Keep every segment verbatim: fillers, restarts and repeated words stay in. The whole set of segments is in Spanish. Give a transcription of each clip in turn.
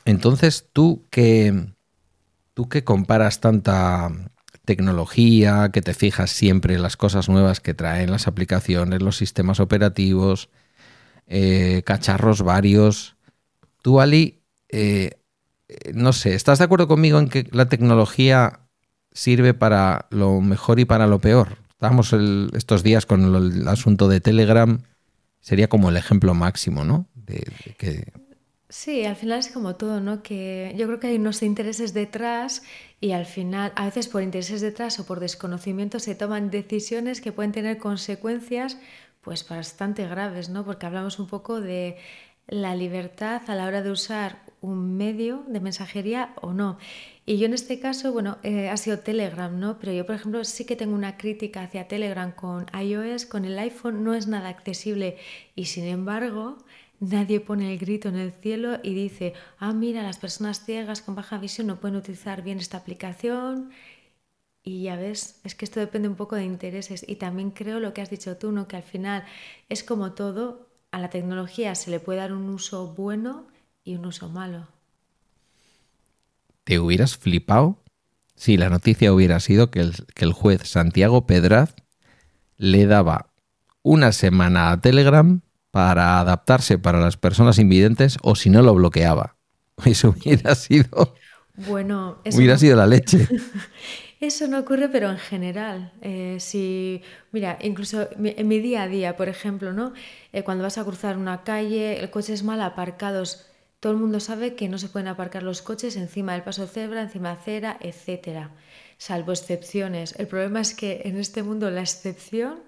Entonces, tú que, tú que comparas tanta tecnología, que te fijas siempre en las cosas nuevas que traen las aplicaciones, los sistemas operativos, eh, cacharros varios, tú, Ali, eh, no sé, ¿estás de acuerdo conmigo en que la tecnología sirve para lo mejor y para lo peor? Estábamos el, estos días con el, el asunto de Telegram, sería como el ejemplo máximo, ¿no? De, de que... Sí, al final es como todo, ¿no? Que yo creo que hay unos intereses detrás y al final, a veces por intereses detrás o por desconocimiento se toman decisiones que pueden tener consecuencias pues bastante graves, ¿no? Porque hablamos un poco de la libertad a la hora de usar un medio de mensajería o no. Y yo en este caso, bueno, eh, ha sido Telegram, ¿no? Pero yo, por ejemplo, sí que tengo una crítica hacia Telegram con iOS, con el iPhone no es nada accesible y sin embargo nadie pone el grito en el cielo y dice, ah, mira, las personas ciegas con baja visión no pueden utilizar bien esta aplicación. Y ya ves, es que esto depende un poco de intereses. Y también creo lo que has dicho tú, ¿no? Que al final es como todo, a la tecnología se le puede dar un uso bueno y un uso malo. ¿Te hubieras flipado si la noticia hubiera sido que el, que el juez Santiago Pedraz le daba una semana a Telegram para adaptarse para las personas invidentes o si no lo bloqueaba? Eso hubiera sido, Bueno, eso hubiera no, sido la leche. eso no ocurre, pero en general. Eh, si, mira, incluso mi- en mi día a día, por ejemplo, ¿no? Eh, cuando vas a cruzar una calle, el coche es mal aparcados. Todo el mundo sabe que no se pueden aparcar los coches encima del paso de cebra, encima de acera, etcétera. Salvo excepciones. El problema es que en este mundo la excepción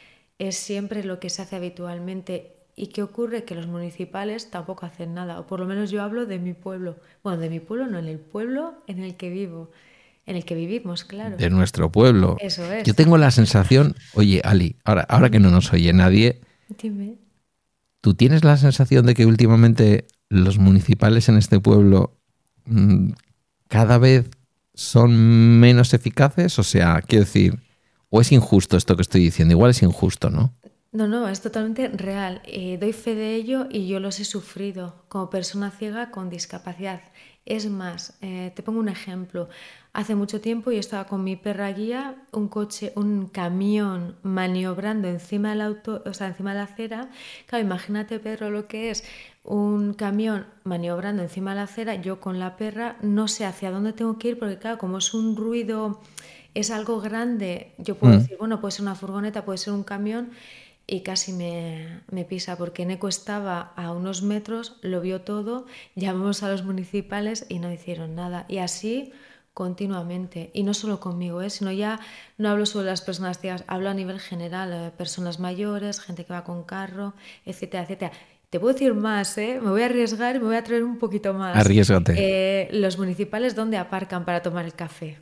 es siempre lo que se hace habitualmente. ¿Y qué ocurre? Que los municipales tampoco hacen nada, o por lo menos yo hablo de mi pueblo. Bueno, de mi pueblo no, en el pueblo en el que vivo, en el que vivimos, claro. De nuestro pueblo. Eso Yo es. tengo la sensación, oye, Ali, ahora, ahora que no nos oye nadie, Dime. ¿tú tienes la sensación de que últimamente los municipales en este pueblo mmm, cada vez son menos eficaces? O sea, quiero decir, ¿o es injusto esto que estoy diciendo? Igual es injusto, ¿no? No, no, es totalmente real. Eh, doy fe de ello y yo los he sufrido como persona ciega con discapacidad. Es más, eh, te pongo un ejemplo. Hace mucho tiempo yo estaba con mi perra guía, un coche, un camión maniobrando encima del auto, o sea, encima de la acera. Claro, imagínate, Pedro, lo que es un camión maniobrando encima de la acera, yo con la perra no sé hacia dónde tengo que ir porque claro, como es un ruido, es algo grande, yo puedo Mm. decir, bueno, puede ser una furgoneta, puede ser un camión y casi me, me pisa porque Neko estaba a unos metros, lo vio todo, llamamos a los municipales y no hicieron nada. Y así continuamente. Y no solo conmigo, ¿eh? Sino ya no hablo solo de las personas ciegas, hablo a nivel general, eh, personas mayores, gente que va con carro, etcétera, etcétera. Te puedo decir más, ¿eh? Me voy a arriesgar y me voy a traer un poquito más. Arriésgate. Eh, los municipales, ¿dónde aparcan para tomar el café?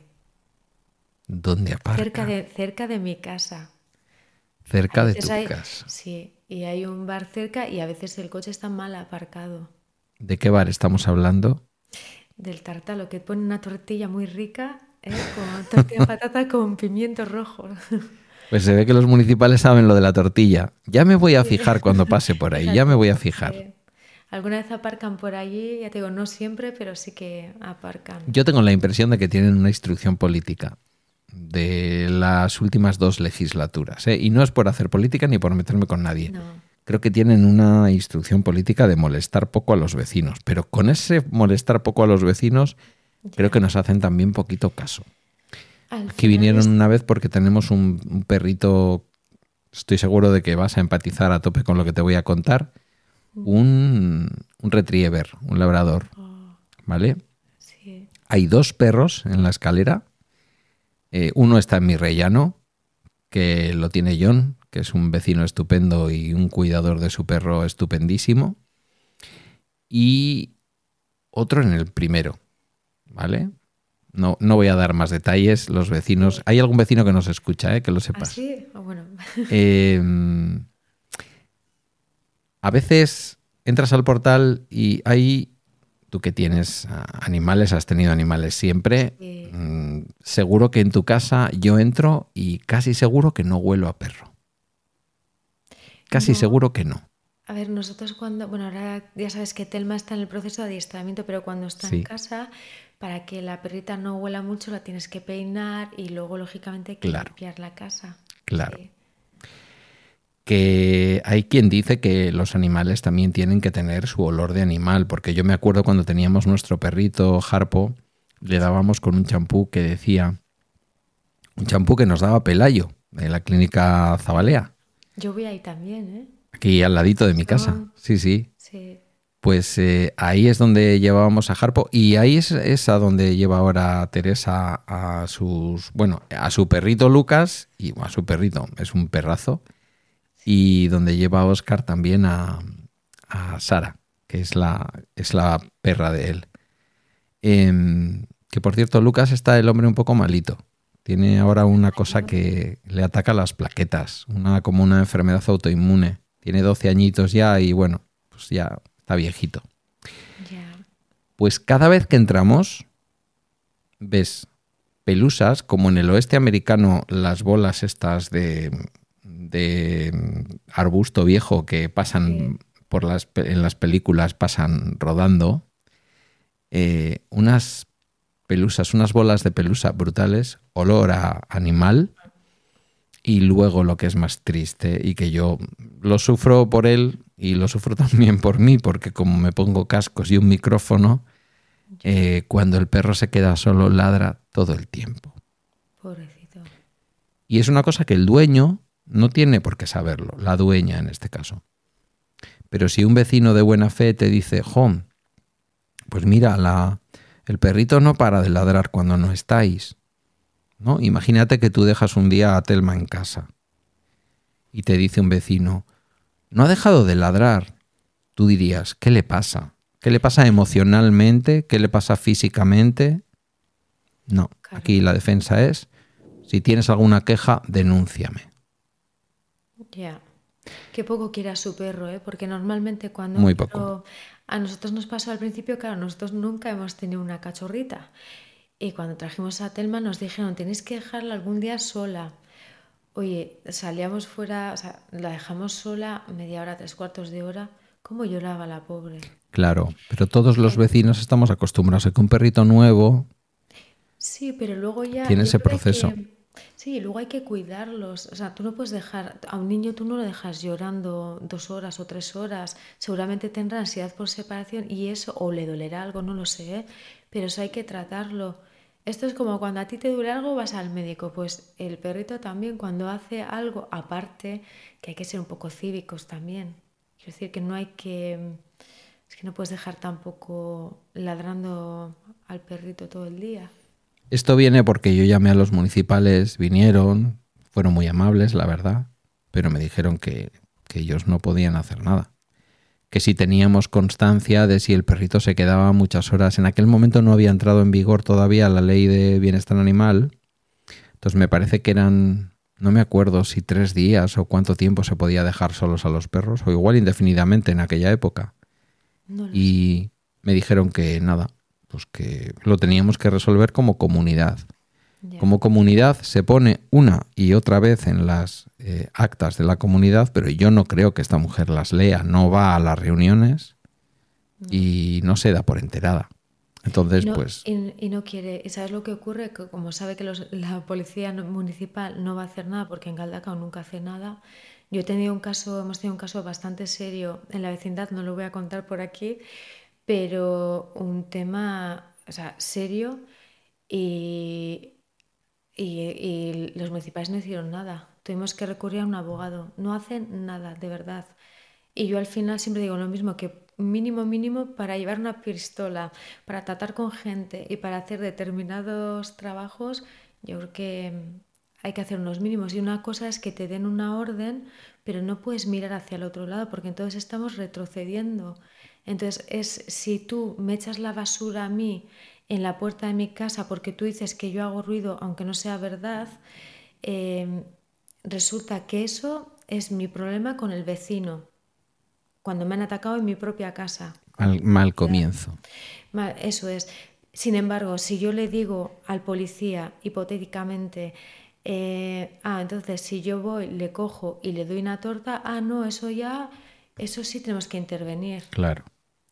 ¿Dónde Cerca aparcan? de, cerca de mi casa. A Cerca de veces tu hay, casa. sí, y hay un bar cerca y a veces el coche está mal aparcado. ¿De qué bar estamos hablando? Del tartalo, que pone una tortilla muy rica, ¿eh? Con tortilla de patata con pimientos rojos. Pues se ve que los municipales saben lo de la tortilla. Ya me voy a Sí. fijar cuando pase por ahí, ya me Fíjate, voy a fijar. sí. Alguna vez aparcan por allí, ya te digo, no siempre, pero sí que aparcan. Yo tengo la impresión de que tienen una instrucción política de las últimas dos legislaturas, ¿eh? Y no es por hacer política ni por meterme con nadie. No. Creo que tienen una instrucción política de molestar poco a los vecinos, pero con ese molestar poco a los vecinos creo que Ya. nos hacen también poquito caso. Al Aquí final vinieron es... una vez porque tenemos un, un perrito, estoy seguro de que vas a empatizar a tope con lo que te voy a contar, un, un retriever, un labrador, Oh, ¿vale? sí. Hay dos perros en la escalera. Eh, uno está en mi rellano, que lo tiene John, que es un vecino estupendo y un cuidador de su perro estupendísimo. Y otro en el primero, ¿vale? No, no voy a dar más detalles. Los vecinos... Sí. Hay algún vecino que nos escucha, ¿eh? Que lo ¿Ah, sepas. sí? Ah, bueno. Eh, a veces entras al portal y hay... Tú que tienes animales, has tenido animales siempre, Sí. mmm, seguro que en tu casa yo entro y casi seguro que no huelo a perro. Casi No, seguro que no. A ver, nosotros cuando, bueno, ahora ya sabes que Telma está en el proceso de adiestramiento, pero cuando está en Sí, casa, para que la perrita no huela mucho, la tienes que peinar y luego, lógicamente, hay que claro, limpiar la casa. claro. Sí, Que hay quien dice que los animales también tienen que tener su olor de animal, porque yo me acuerdo cuando teníamos nuestro perrito Harpo, le sí. dábamos con un champú que decía, un champú que nos daba Pelayo, de la clínica Zabalea, Yo voy ahí también, ¿eh? aquí al ladito de mi casa. Son, Sí, sí. sí, Pues eh, ahí es donde llevábamos a Harpo y ahí es, es a donde lleva ahora Teresa a sus, bueno, a su perrito Lucas y bueno, a su perrito, es un perrazo, sí. y donde lleva a Oscar también a, a Sara, que es la, es la perra de él. Em, que por cierto, Lucas está el hombre un poco malito. Tiene ahora una cosa Bueno, que le ataca las plaquetas, una como una enfermedad autoinmune. Tiene doce añitos ya y bueno, pues ya está viejito. ya. Pues cada vez que entramos, ves pelusas, como en el oeste americano, las bolas estas de, de arbusto viejo que Sí. pasan por las, en las películas, pasan rodando, eh, unas pelusas, unas bolas de pelusa brutales, olor a animal, y luego lo que es más triste y que yo lo sufro por él y lo sufro también por mí, porque como me pongo cascos y un micrófono, Ya, eh, cuando el perro se queda solo ladra todo el tiempo. pobrecito. Y es una cosa que el dueño no tiene por qué saberlo, la dueña en este caso. Pero si un vecino de buena fe te dice, jo, pues mira, la, el perrito no para de ladrar cuando no estáis, ¿no? Imagínate que tú dejas un día a Telma en casa y te dice un vecino, no ha dejado de ladrar. Tú dirías, ¿qué le pasa? ¿Qué le pasa emocionalmente? ¿Qué le pasa físicamente? No, Claro, aquí la defensa es, si tienes alguna queja, denúnciame. ya. Qué poco quiere a su perro, ¿eh? Porque normalmente cuando un Muy poco. perro... A nosotros nos pasó al principio, claro, nosotros nunca hemos tenido una cachorrita. Y cuando trajimos a Telma nos dijeron, tenéis que dejarla algún día sola. Oye, salíamos fuera, o sea, la dejamos sola media hora, tres cuartos de hora. ¿Cómo lloraba la pobre? Claro, pero todos los Eh, vecinos estamos acostumbrados a que un perrito nuevo Sí, pero luego ya, tiene yo ese creo que hay proceso. que, sí, luego hay que cuidarlos. O sea, tú no puedes dejar, a un niño tú no lo dejas llorando dos horas o tres horas. Seguramente tendrá ansiedad por separación y eso, o le dolerá algo, no lo sé, ¿eh? Pero eso hay que tratarlo. Esto es como cuando a ti te duele algo, vas al médico. Pues el perrito también, cuando hace algo aparte, que hay que ser un poco cívicos también. Quiero decir que no hay que, es que no puedes dejar tampoco ladrando al perrito todo el día. Esto viene porque yo llamé a los municipales, vinieron, fueron muy amables, la verdad, pero me dijeron que, que ellos no podían hacer nada. Que si teníamos constancia de si el perrito se quedaba muchas horas, en aquel momento no había entrado en vigor todavía la ley de bienestar animal, entonces me parece que eran, no me acuerdo si tres días o cuánto tiempo se podía dejar solos a los perros, o igual indefinidamente en aquella época. No lo sé. Y me dijeron que nada, pues que lo teníamos que resolver como comunidad. Ya. Como comunidad se pone una y otra vez en las eh, actas de la comunidad, pero yo no creo que esta mujer las lea, no va a las reuniones No. y no se da por enterada. Y Entonces, no, pues y, y no quiere. ¿Y sabes lo que ocurre? Que como sabe que los- la policía no- municipal no va a hacer nada porque en Galdacao nunca hace nada. Yo he tenido un caso, hemos tenido un caso bastante serio en la vecindad, no lo voy a contar por aquí, pero un tema, o sea, serio y, y, y los municipales no hicieron nada. Tuvimos que recurrir a un abogado. No hacen nada, de verdad. Y yo al final siempre digo lo mismo, que mínimo, mínimo para llevar una pistola, para tratar con gente y para hacer determinados trabajos, yo creo que hay que hacer unos mínimos. Y una cosa es que te den una orden, pero no puedes mirar hacia el otro lado porque entonces estamos retrocediendo. Entonces es si tú me echas la basura a mí en la puerta de mi casa porque tú dices que yo hago ruido aunque no sea verdad, eh, resulta que eso es mi problema con el vecino cuando me han atacado en mi propia casa. mal, mal comienzo. Eso es. Sin embargo, si yo le digo al policía, hipotéticamente, eh, ah, entonces si yo voy, le cojo y le doy una torta, ah, no, eso ya eso sí tenemos que intervenir. Claro.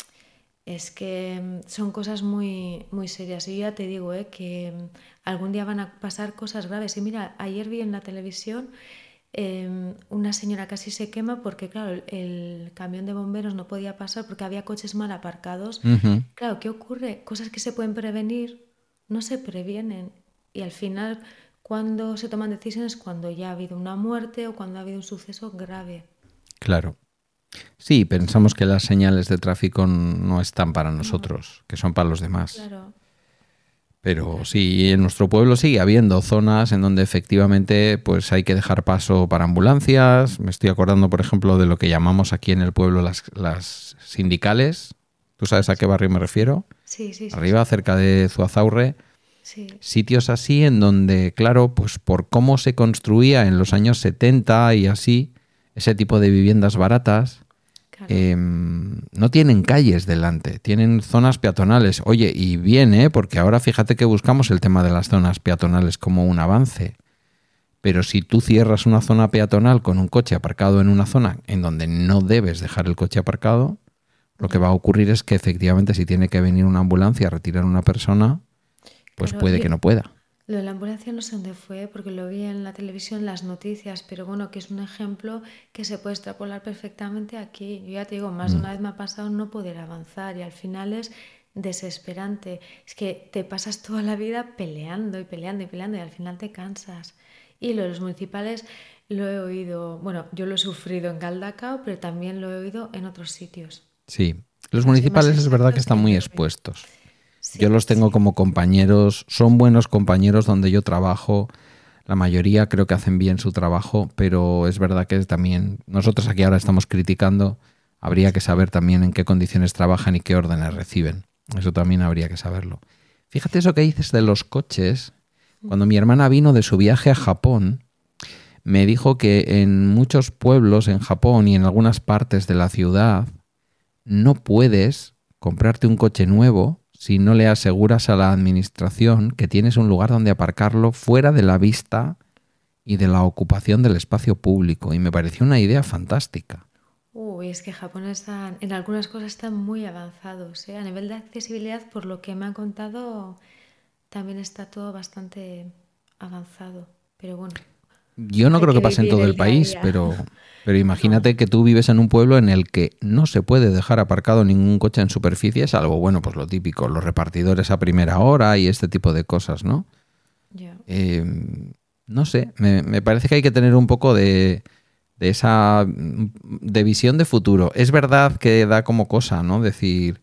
Es que son cosas muy, muy serias. Y yo ya te digo, ¿eh? que algún día van a pasar cosas graves. Y mira, ayer vi en la televisión eh, una señora casi se quema porque, claro, el, el camión de bomberos no podía pasar porque había coches mal aparcados. Uh-huh. Claro, ¿qué ocurre? Cosas que se pueden prevenir no se previenen. Y al final, cuando se toman decisiones, cuando ya ha habido una muerte o cuando ha habido un suceso grave. Claro. Sí, pensamos que las señales de tráfico no están para nosotros, que son para los demás. Claro. Pero Claro. sí, en nuestro pueblo sigue habiendo zonas en donde efectivamente pues hay que dejar paso para ambulancias. Me estoy acordando, por ejemplo, de lo que llamamos aquí en el pueblo las, las sindicales. ¿Tú sabes a qué barrio me refiero? Sí, sí, sí. Arriba, sí. cerca de Zuazaurre. Sí. Sitios así en donde, claro, pues por cómo se construía en los años setenta y así, ese tipo de viviendas baratas, Claro. eh, no tienen calles delante, tienen zonas peatonales. Oye, y bien, ¿eh? Porque ahora fíjate que buscamos el tema de las zonas peatonales como un avance. Pero si tú cierras una zona peatonal con un coche aparcado en una zona en donde no debes dejar el coche aparcado, lo que va a ocurrir es que efectivamente si tiene que venir una ambulancia a retirar a una persona, pues Claro, puede yo- que no pueda. Lo de la ambulancia no sé dónde fue, porque lo vi en la televisión, las noticias, pero bueno, que es un ejemplo que se puede extrapolar perfectamente aquí. Yo ya te digo, más de una vez me ha pasado no poder avanzar y al final es desesperante. Es que te pasas toda la vida peleando y peleando y peleando y al final te cansas. Y lo de los municipales lo he oído, bueno, yo lo he sufrido en Galdacao, pero también lo he oído en otros sitios. Sí, los Para ser más municipales es verdad que exactos, están en muy Nervi. expuestos. Sí, Yo los tengo sí. como compañeros, son buenos compañeros donde yo trabajo. La mayoría creo que hacen bien su trabajo, pero es verdad que también nosotros aquí ahora estamos criticando. Habría que saber también en qué condiciones trabajan y qué órdenes reciben. Eso también habría que saberlo. Fíjate eso que dices de los coches. Cuando mi hermana vino de su viaje a Japón, me dijo que en muchos pueblos en Japón y en algunas partes de la ciudad no puedes comprarte un coche nuevo si no le aseguras a la administración que tienes un lugar donde aparcarlo fuera de la vista y de la ocupación del espacio público. Y me pareció una idea fantástica. Uy, es que Japón está, en algunas cosas están muy avanzados, ¿eh? A nivel de accesibilidad, por lo que me han contado, también está todo bastante avanzado. Pero bueno, Yo no hay creo que que pase en vivir todo el el día a país, día. pero, pero No, imagínate que tú vives en un pueblo en el que no se puede dejar aparcado ningún coche en superficie, salvo, bueno, pues lo típico, los repartidores a primera hora y este tipo de cosas, ¿no? ya. Eh, no sé, me, me parece que hay que tener un poco de, de esa de visión de futuro. Es verdad que da como cosa, ¿no? Decir,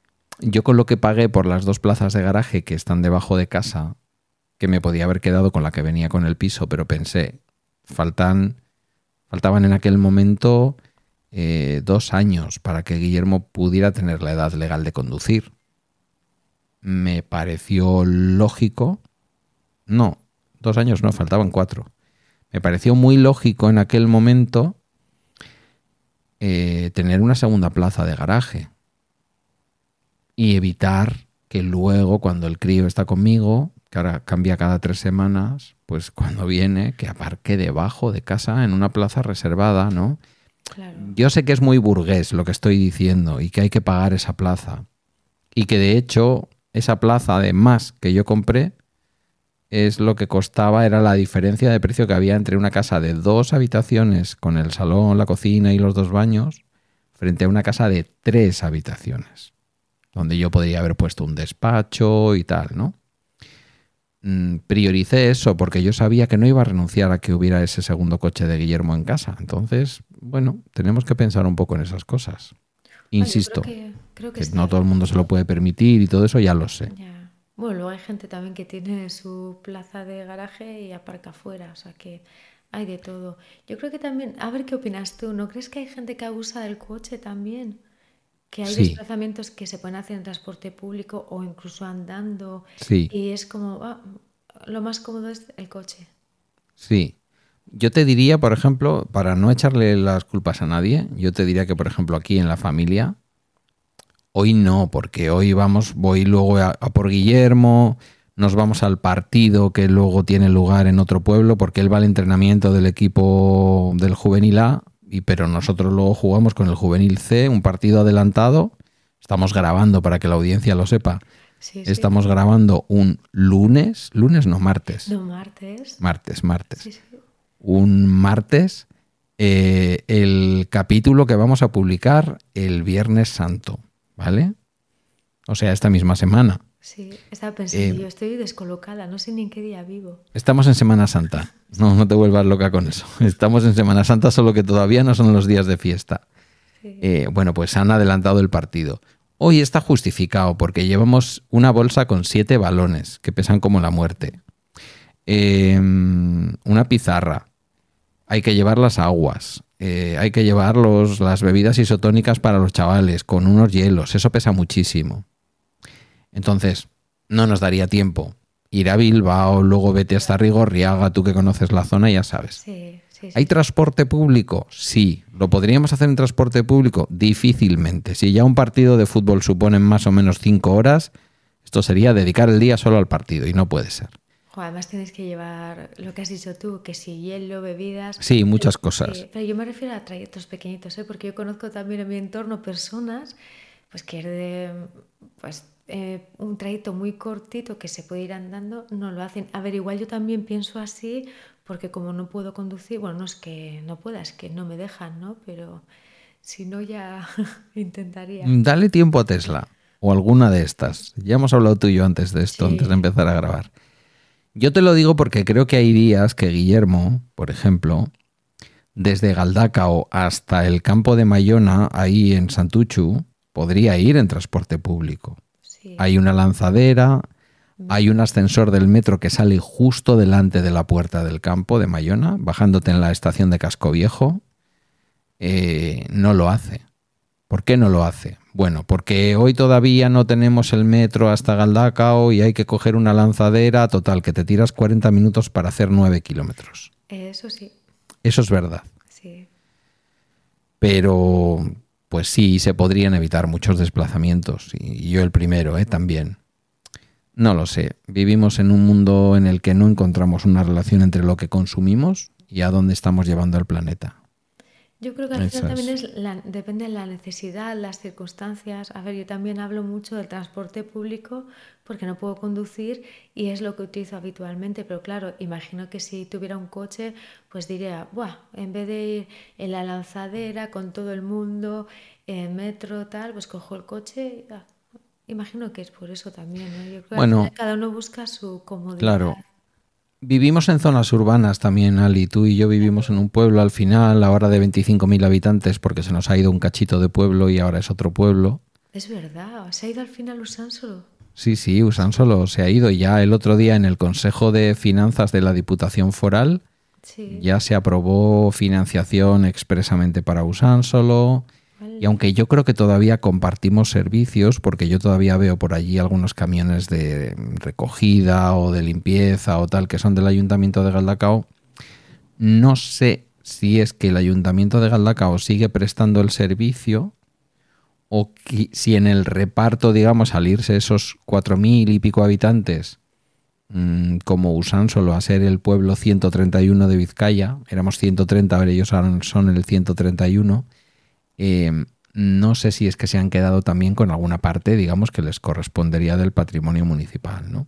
yo con lo que pagué por las dos plazas de garaje que están debajo de casa, que me podía haber quedado con la que venía con el piso, pero pensé, faltan, faltaban en aquel momento eh, dos años para que Guillermo pudiera tener la edad legal de conducir. Me pareció lógico, no, dos años no, faltaban cuatro. Me pareció muy lógico en aquel momento eh, tener una segunda plaza de garaje y evitar que luego, cuando el crío está conmigo, que ahora cambia cada tres semanas, pues cuando viene, que aparque debajo de casa en una plaza reservada, ¿no? Claro. Yo sé que es muy burgués lo que estoy diciendo y que hay que pagar esa plaza. Y que de hecho, esa plaza de más que yo compré es lo que costaba, era la diferencia de precio que había entre una casa de dos habitaciones con el salón, la cocina y los dos baños, frente a una casa de tres habitaciones, donde yo podría haber puesto un despacho y tal, ¿no? Mm, prioricé eso porque yo sabía que no iba a renunciar a que hubiera ese segundo coche de Guillermo en casa. Entonces, bueno, tenemos que pensar un poco en esas cosas. Ah, yo Insisto, creo que, creo que que está no todo el mundo se lo bien. puede permitir y todo eso ya lo sé. Ya. Bueno, luego hay gente también que tiene su plaza de garaje y aparca afuera, o sea que hay de todo. Yo creo que también, a ver qué opinas tú, ¿no crees que hay gente que abusa del coche también? Que hay Sí, desplazamientos que se pueden hacer en transporte público o incluso andando sí, y es como, ah, lo más cómodo es el coche. sí. Yo te diría, por ejemplo, para no echarle las culpas a nadie, yo te diría que, por ejemplo, aquí en la familia, hoy no, porque hoy vamos, voy luego a, a por Guillermo, nos vamos al partido que luego tiene lugar en otro pueblo, porque él va al entrenamiento del equipo del Juvenil A y, pero nosotros luego jugamos con el Juvenil C, un partido adelantado. Estamos grabando para que la audiencia lo sepa. Sí, sí. Estamos grabando un lunes, lunes no, martes. No, martes. Martes, martes. Sí, sí. Un martes, eh, el capítulo que vamos a publicar el Viernes Santo, ¿vale? O sea, esta misma semana. Sí, estaba pensando, Eh, yo estoy descolocada, no sé ni en qué día vivo. Estamos en Semana Santa. No, no te vuelvas loca con eso. Estamos en Semana Santa, solo que todavía no son los días de fiesta. Sí. Eh, bueno, pues han adelantado el partido. Hoy está justificado porque llevamos una bolsa con siete balones que pesan como la muerte. Eh, una pizarra. Hay que llevar las aguas. Eh, hay que llevar los, las bebidas isotónicas para los chavales con unos hielos. Eso pesa muchísimo. Entonces, no nos daría tiempo ir a Bilbao, luego vete hasta Rigorriaga, tú que conoces la zona ya sabes. Sí, sí, sí. ¿Hay transporte público? Sí. ¿Lo podríamos hacer en transporte público? Difícilmente. Si ya un partido de fútbol supone más o menos cinco horas, esto sería dedicar el día solo al partido y no puede ser. Jo, además tienes que llevar lo que has dicho tú, que si hielo, bebidas... Sí, muchas cosas. Sí, pero yo me refiero a trayectos pequeñitos, ¿eh? Porque yo conozco también en mi entorno personas pues que es de pues, eh, un trayecto muy cortito que se puede ir andando, no lo hacen. A ver, igual yo también pienso así porque como no puedo conducir, bueno, no es que no pueda, es que no me dejan, ¿no? Pero si no ya intentaría. Dale tiempo a Tesla o alguna de estas. Ya hemos hablado tú y yo antes de esto, Sí. antes de empezar a grabar. Yo te lo digo porque creo que hay días que Guillermo, por ejemplo, desde Galdacao hasta el campo de Mayona, ahí en Santuchu, podría ir en transporte público. Sí. Hay una lanzadera, hay un ascensor del metro que sale justo delante de la puerta del campo de Mayona, bajándote en la estación de Casco Viejo. Eh, no lo hace. ¿Por qué no lo hace? Bueno, porque hoy todavía no tenemos el metro hasta Galdacao y hay que coger una lanzadera, total, que te tiras cuarenta minutos para hacer nueve kilómetros. Eso sí, Eso es verdad. sí. Pero, pues sí, se podrían evitar muchos desplazamientos. Y yo el primero, ¿eh? También. No lo sé. Vivimos en un mundo en el que no encontramos una relación entre lo que consumimos y a dónde estamos llevando el planeta. Yo creo que al Eso final también es. es la, depende de la necesidad, las circunstancias. A ver, yo también hablo mucho del transporte público porque no puedo conducir y es lo que utilizo habitualmente. Pero claro, imagino que si tuviera un coche, pues diría, buah, en vez de ir en la lanzadera con todo el mundo, en metro, tal, pues cojo el coche. Ah, imagino que es por eso también, ¿no? Yo creo que al Bueno, final cada uno busca su comodidad. claro. Vivimos en zonas urbanas también, Ali. Tú y yo vivimos en un pueblo al final, ahora de veinticinco mil habitantes, porque se nos ha ido un cachito de pueblo y ahora es otro pueblo. Es verdad, ¿se ha ido al final Usánsolo? Sí, sí, Usánsolo se ha ido. Ya el otro día en el Consejo de Finanzas de la Diputación Foral Sí. ya se aprobó financiación expresamente para Usánsolo. Y aunque yo creo que todavía compartimos servicios, porque yo todavía veo por allí algunos camiones de recogida o de limpieza o tal que son del Ayuntamiento de Galdacao, no sé si es que el Ayuntamiento de Galdacao sigue prestando el servicio o que, si en el reparto, digamos, salirse esos cuatro mil y pico habitantes, mmm, como Usánsolo a ser el pueblo ciento treinta y uno de Vizcaya, éramos ciento treinta, ahora ellos son el ciento treinta y uno. Eh, no sé si es que se han quedado también con alguna parte, digamos, que les correspondería del patrimonio municipal, ¿no?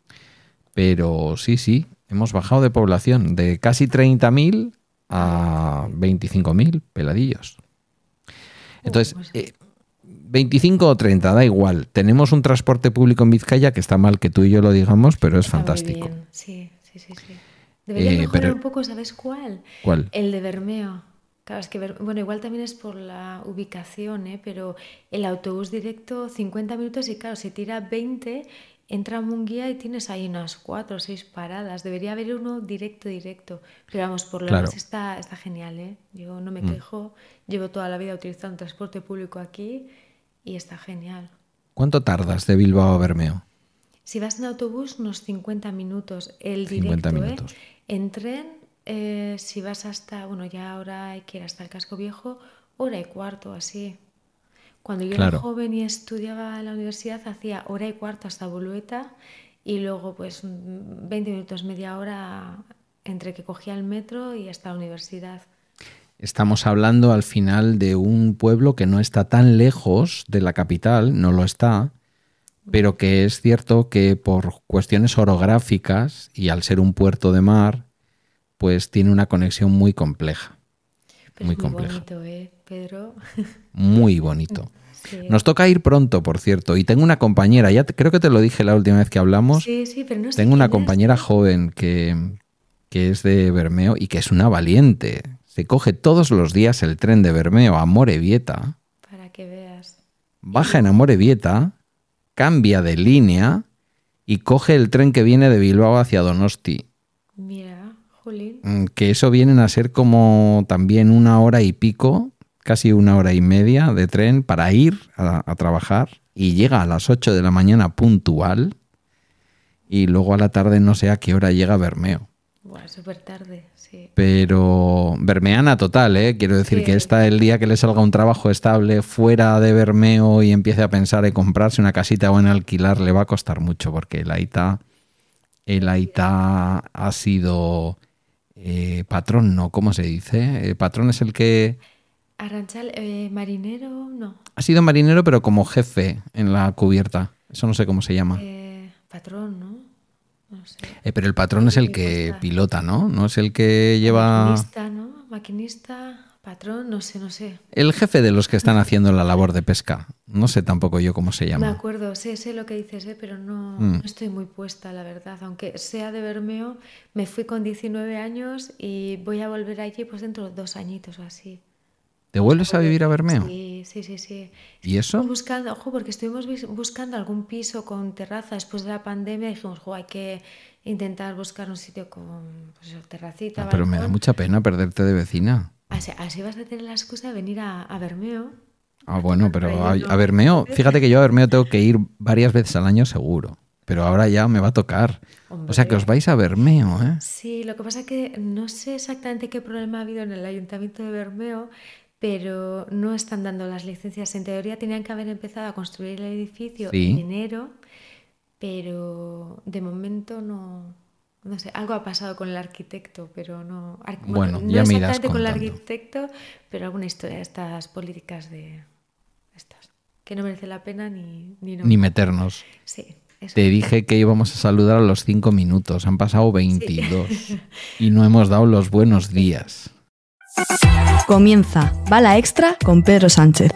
Pero sí, sí, hemos bajado de población de casi treinta mil a veinticinco mil peladillos. Entonces, eh, veinticinco o treinta, da igual. Tenemos un transporte público en Vizcaya que está mal que tú y yo lo digamos, pero es Está fantástico. muy bien. Sí, sí, sí, sí. Debería Eh, mejorar pero- un poco, ¿sabes cuál? ¿Cuál? El de Bermeo. Claro, es que, Ber- bueno, igual también es por la ubicación, ¿eh? Pero el autobús directo cincuenta minutos y claro, si tira veinte, entra a Munguía y tienes ahí unas cuatro o seis paradas. Debería haber uno directo, directo. Pero vamos, por lo Claro. demás está, está genial, ¿eh? Yo no me Mm. quejo. Llevo toda la vida utilizando transporte público aquí y está genial. ¿Cuánto tardas de Bilbao a Bermeo? Si vas en autobús, unos cincuenta minutos, el cincuenta directo, minutos. ¿eh? En tren, eh, si vas hasta, bueno, ya ahora hay que ir hasta el Casco Viejo, hora y cuarto, así. Cuando yo Claro. era joven y estudiaba en la universidad, hacía hora y cuarto hasta Bolueta y luego pues mm, veinte minutos, media hora entre que cogía el metro y hasta la universidad. estamos hablando al final de un pueblo que no está tan lejos de la capital, no lo está, pero que es cierto que por cuestiones orográficas y al ser un puerto de mar, pues tiene una conexión muy compleja. Pero muy es muy compleja. bonito, ¿eh, Pedro? Muy bonito. Sí. Nos toca ir pronto, por cierto, y tengo una compañera, ya te, creo que te lo dije la última vez que hablamos, Sí, sí, pero no sé tengo una quién es, compañera ¿eh? joven que, que es de Bermeo y que es una valiente. Se coge todos los días el tren de Bermeo a Amorebieta, Para que veas. Y baja en luego, Amorebieta, cambia de línea y coge el tren que viene de Bilbao hacia Donosti. mira, Jolín. Mm, Que eso vienen a ser como también una hora y pico, casi una hora y media de tren para ir a, a trabajar y llega a las ocho de la mañana puntual y luego a la tarde no sé a qué hora llega a Bermeo. Buah, súper tarde, sí. Pero bermeana total, ¿eh? Quiero decir Sí, que esta, el día que le salga un trabajo estable fuera de Bermeo y empiece a pensar en comprarse una casita o en alquilar, le va a costar mucho porque el Aita, el Aita ha sido eh, patrón, ¿no? ¿Cómo se dice? Eh, patrón es el que Arranchal, eh, marinero, no. ha sido marinero pero como jefe en la cubierta. Eso no sé cómo se llama. Eh, patrón, ¿no? No sé. Eh, pero el patrón Ahí es el me que cuesta. pilota, ¿no? No es el que O lleva... maquinista, ¿no? Maquinista, patrón, no sé, no sé. El jefe de los que están haciendo la labor de pesca. No sé tampoco yo cómo se Me llama. acuerdo, sé, sé lo que dices, ¿eh? Pero no, Mm. no estoy muy puesta, la verdad. Aunque sea de Bermeo, me fui con diecinueve años y voy a volver allí pues dentro de dos añitos o así. ¿Te Vamos a vuelves a volver. vivir a Bermeo? Sí, sí, sí, sí. ¿Y Estuvimos eso? buscando, ojo, porque estuvimos vis- buscando algún piso con terraza después de la pandemia. Dijimos, jo, hay que intentar buscar un sitio con pues, eso, terracita, Ah, pero me da balcón. mucha pena perderte de vecina. Así, así vas a tener la excusa de venir a, a Bermeo Ah, a bueno, tomar pero a, a relleno. Bermeo, fíjate que yo a Bermeo tengo que ir varias veces al año seguro. Pero ahora ya me va a tocar. O sea que os Hombre, vais a Bermeo, ¿eh? sí, lo que pasa es que no sé exactamente qué problema ha habido en el Ayuntamiento de Bermeo, pero no están dando las licencias. En teoría tenían que haber empezado a construir el edificio en Sí. enero, pero de momento no, no sé, algo ha pasado con el arquitecto, pero no, ar- bueno, Bueno, no ya me irás exactamente con el contando. arquitecto, pero alguna historia de estas políticas de estas, que no merece la pena ni, ni Ni nombrar. meternos. Sí, eso Te es. dije que íbamos a saludar a los cinco minutos. Han pasado Sí. veintidós. Y no hemos dado los buenos días. Comienza Bala Extra con Pedro Sánchez.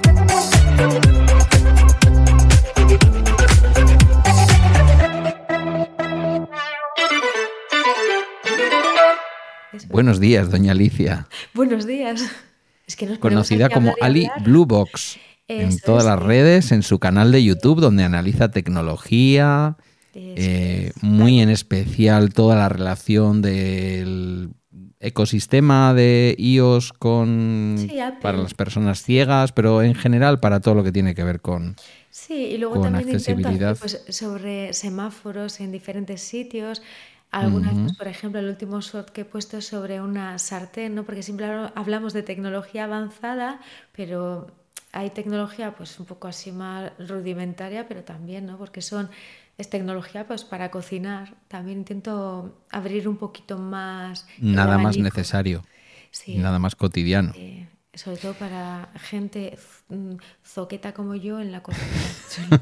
Eso es. Buenos días, doña Alicia. Buenos días. Es que nos ponemos Conocida aquí a como hablar y Ali hablar. Blue Box. En Eso todas es, las sí. redes, en su canal de YouTube, donde analiza tecnología, Eso eh, es. muy en especial toda la relación del ecosistema de iOS con Sí, para Apple. las personas Sí. ciegas, pero en general para todo lo que tiene que ver con, Sí, y luego con también intento hacer accesibilidad. pues sobre semáforos en diferentes sitios. Algunas, pues, Ujú. por ejemplo, el último short que he puesto es sobre una sartén, ¿no? Porque siempre hablo- hablamos de tecnología avanzada, pero hay tecnología pues un poco así más rudimentaria, pero también, ¿no? Porque son, es tecnología pues para cocinar. También intento abrir un poquito más el Nada más abanico. necesario y Sí, nada más cotidiano. eh, sobre todo para gente mm, zoqueta como yo en la cocina.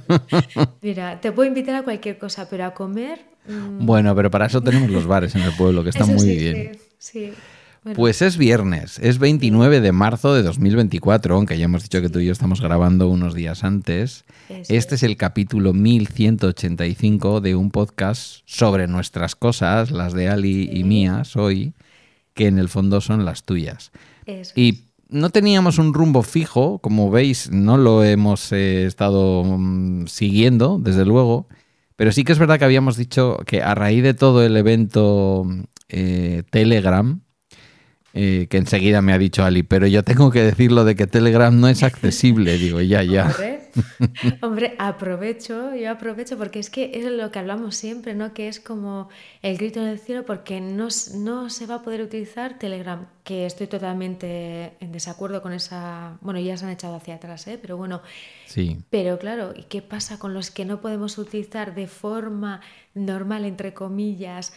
Mira, te puedo invitar a cualquier cosa, pero a comer, mm, Bueno, pero para eso tenemos los bares en el pueblo, que están eso muy sí, sí, bien. sí. Bueno, Pues es viernes, es sí, veintinueve de marzo de dos mil veinticuatro, aunque ya hemos dicho que tú y yo sí, estamos grabando unos días antes. eso Este es es, el capítulo mil ciento ochenta y cinco de un podcast sobre nuestras cosas, las de Ali y sí, mías hoy, que en el fondo son las tuyas. eso es. Y no teníamos un rumbo fijo, como veis, no lo hemos eh, estado mm, siguiendo, desde luego, pero sí que es verdad que habíamos dicho que a raíz de todo el evento eh, Telegram, eh, que enseguida me ha dicho Ali, pero yo tengo que decirlo de que Telegram no es accesible. Digo, ya, ya. Hombre, hombre, aprovecho, yo aprovecho porque es que es lo que hablamos siempre, ¿no? Que es como el grito en el cielo porque no, s- no se va a poder utilizar Telegram, que estoy totalmente en desacuerdo con esa, bueno, ya se han echado hacia atrás, ¿eh? Pero bueno, Sí. pero claro, ¿y qué pasa con los que no podemos utilizar de forma normal, entre comillas,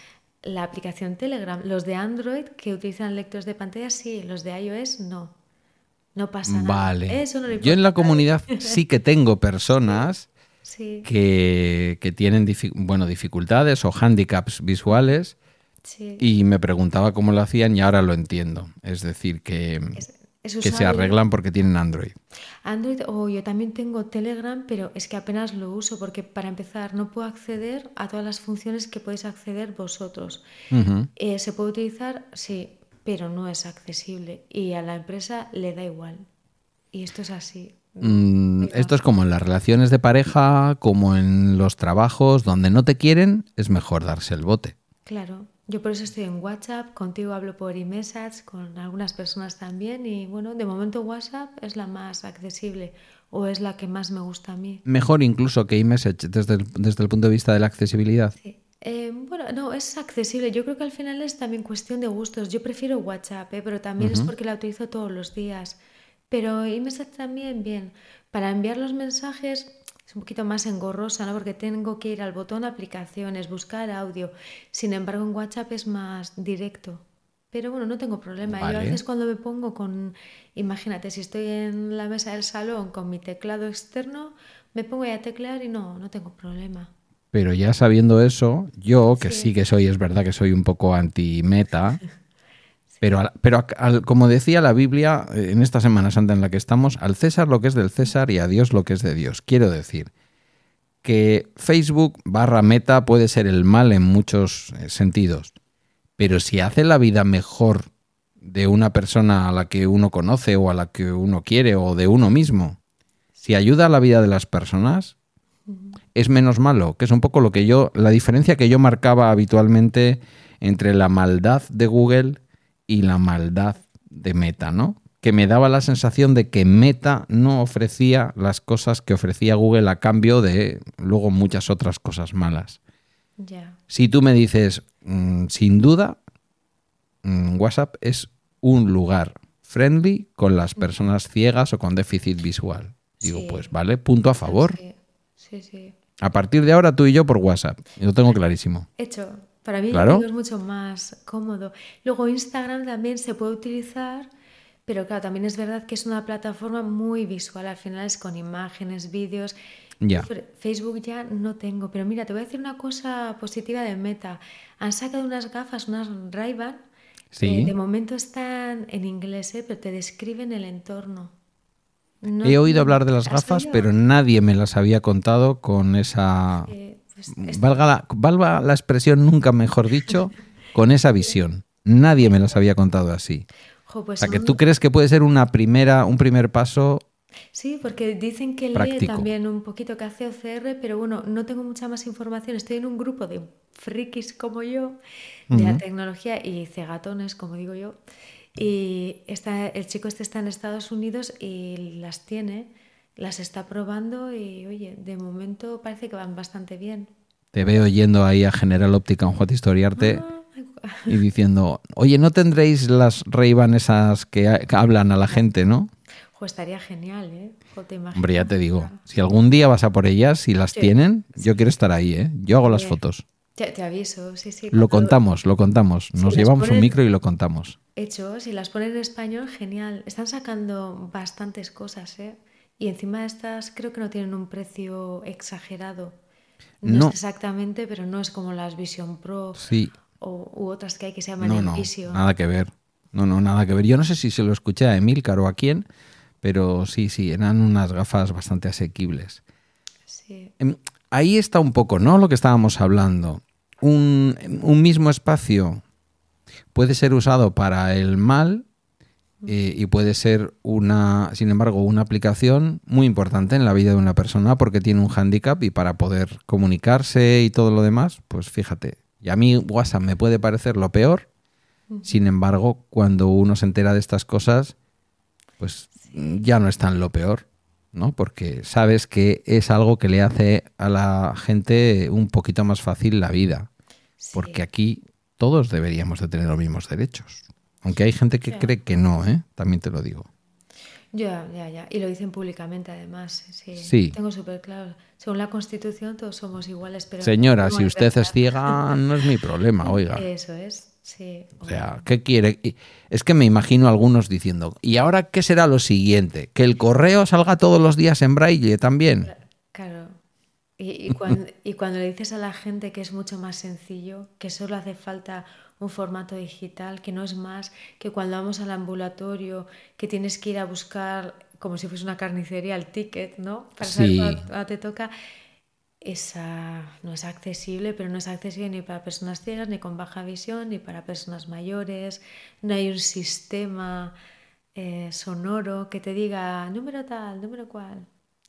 la aplicación Telegram. Los de Android que utilizan lectores de pantalla, sí, los de iOS no. No pasa nada. Vale. Eso no le Yo en la importa a nadie. comunidad sí que tengo personas Sí, que, que tienen difi- bueno, dificultades o handicaps visuales sí. y me preguntaba cómo lo hacían y ahora lo entiendo. Es decir, que, Es, es que se usable. arreglan porque tienen Android. Android, o yo también tengo Telegram, pero es que apenas lo uso porque para empezar no puedo acceder a todas las funciones que podéis acceder vosotros. Ujú. Eh, se puede utilizar, sí, pero no es accesible y a la empresa le da igual. Y esto es así. Mm, Oiga, esto es como en las relaciones de pareja, como en los trabajos, donde no te quieren, es mejor darse el bote. claro, yo por eso estoy en WhatsApp, contigo hablo por iMessage, con algunas personas también y bueno, de momento WhatsApp es la más accesible o es la que más me gusta a mí. Mejor incluso que iMessage desde el, desde el punto de vista de la accesibilidad. Sí. Eh, bueno, no, es accesible. Yo creo que al final es también cuestión de gustos. Yo prefiero WhatsApp, ¿eh? Pero también es Ujú. porque la utilizo todos los días. Pero iMessage también, bien. Para enviar los mensajes es un poquito más engorrosa, ¿no? Porque tengo que ir al botón aplicaciones, buscar audio. Sin embargo, en WhatsApp es más directo. Pero bueno, no tengo problema. Yo a Vale. veces cuando me pongo con, imagínate, si estoy en la mesa del salón con mi teclado externo, me pongo ahí a teclear y no, no tengo problema. Pero ya sabiendo eso, yo, que Sí. sí que soy, es verdad que soy un poco anti-meta, pero, al- pero al- al- como decía la Biblia, eh, en esta Semana Santa en la que estamos, al César lo que es del César y a Dios lo que es de Dios. Quiero decir que Facebook barra Meta puede ser el mal en muchos eh, sentidos, pero si hace la vida mejor de una persona a la que uno conoce o a la que uno quiere o de uno mismo, si ayuda a la vida de las personas, es menos malo, que es un poco lo que yo, la diferencia que yo marcaba habitualmente entre la maldad de Google y la maldad de Meta, ¿no? Que me daba la sensación de que Meta no ofrecía las cosas que ofrecía Google a cambio de luego muchas otras cosas malas. Ya. Si tú me dices, mm, sin duda, mm, WhatsApp es un lugar friendly con las personas ciegas o con déficit visual. Digo, Sí. pues vale, punto a favor. Sí, sí, sí. A partir de ahora tú y yo por WhatsApp. Yo lo tengo clarísimo. Hecho, para mí ya Claro. te digo, es mucho más cómodo. Luego Instagram también se puede utilizar, pero claro, también es verdad que es una plataforma muy visual. Al final es con imágenes, vídeos. Ya. Yo fe- Facebook ya no tengo, pero mira, te voy a decir una cosa positiva de Meta. Han sacado unas gafas, unas Ray-Ban. Sí. Eh, de momento están en inglés, ¿eh? Pero te describen el entorno. No- He oído hablar de las ¿Has gafas, oído? pero nadie me las había contado con esa... Eh, pues es- Valga la, valga la expresión, nunca mejor dicho, con esa visión. Nadie me las había contado así. jo, pues O sea, que son- tú crees que puede ser una primera, un primer paso. Sí, porque dicen que lee Práctico. también un poquito, que hace O C R, pero bueno, no tengo mucha más información. Estoy en un grupo de frikis como yo, de la Ujú. tecnología y cegatones, como digo yo. Y está, el chico este está en Estados Unidos y las tiene, las está probando y oye, de momento parece que van bastante bien. Te veo yendo ahí a General Óptica, un Juan Historiarte, Ah, y diciendo, oye, ¿no tendréis las Ray-Ban esas que, que hablan a la gente, no? jo, estaría genial, ¿eh? Jo, te imaginas. Hombre, ya te digo, si algún día vas a por ellas, si las Sí. tienen, yo quiero estar ahí, ¿eh? Yo hago las Bien. fotos. Te, te aviso, sí, sí. Lo cuando- contamos, lo contamos. Sí, Nos las llevamos un ponen- micro y lo contamos. Hecho, si las ponen en español, genial. Están sacando bastantes cosas, ¿eh? Y encima de estas creo que no tienen un precio exagerado. No, No. sé exactamente, pero no es como las Vision Pro Sí, o, u otras que hay que se llaman no, no, Envision. nada que ver. No, no, nada que ver. Yo no sé si se lo escuché a Emilcar o a quién, pero sí, sí, eran unas gafas bastante asequibles. Sí, Em, Ahí está un poco, ¿no? Lo que estábamos hablando. Un, un mismo espacio puede ser usado para el mal eh, y puede ser una, sin embargo, una aplicación muy importante en la vida de una persona porque tiene un hándicap y para poder comunicarse y todo lo demás, pues fíjate. Y a mí WhatsApp me puede parecer lo peor, sin embargo, cuando uno se entera de estas cosas, pues ya no es tan lo peor, ¿no? Porque sabes que es algo que le hace a la gente un poquito más fácil la vida. sí. Porque aquí todos deberíamos de tener los mismos derechos. Aunque hay gente que Claro. cree que no, ¿eh? También te lo digo. Ya, ya, ya. Y lo dicen públicamente además. Sí, Sí. tengo súper claro. Según la Constitución todos somos iguales, pero Señora, no si es usted es verdad. ciega, no es mi problema, oiga. Eso es, sí. O sea, ¿qué quiere? Y es que me imagino a algunos diciendo, ¿y ahora qué será lo siguiente? ¿Que el correo salga todos los días en braille también? Claro. Y, y, cuando, y cuando le dices a la gente que es mucho más sencillo, que solo hace falta un formato digital, que no es más, que cuando vamos al ambulatorio, que tienes que ir a buscar, como si fuese una carnicería, el ticket, ¿no? Para saber Sí, cuándo te toca, esa no es accesible, pero no es accesible ni para personas ciegas, ni con baja visión, ni para personas mayores. No hay un sistema eh, sonoro que te diga número tal, número cual.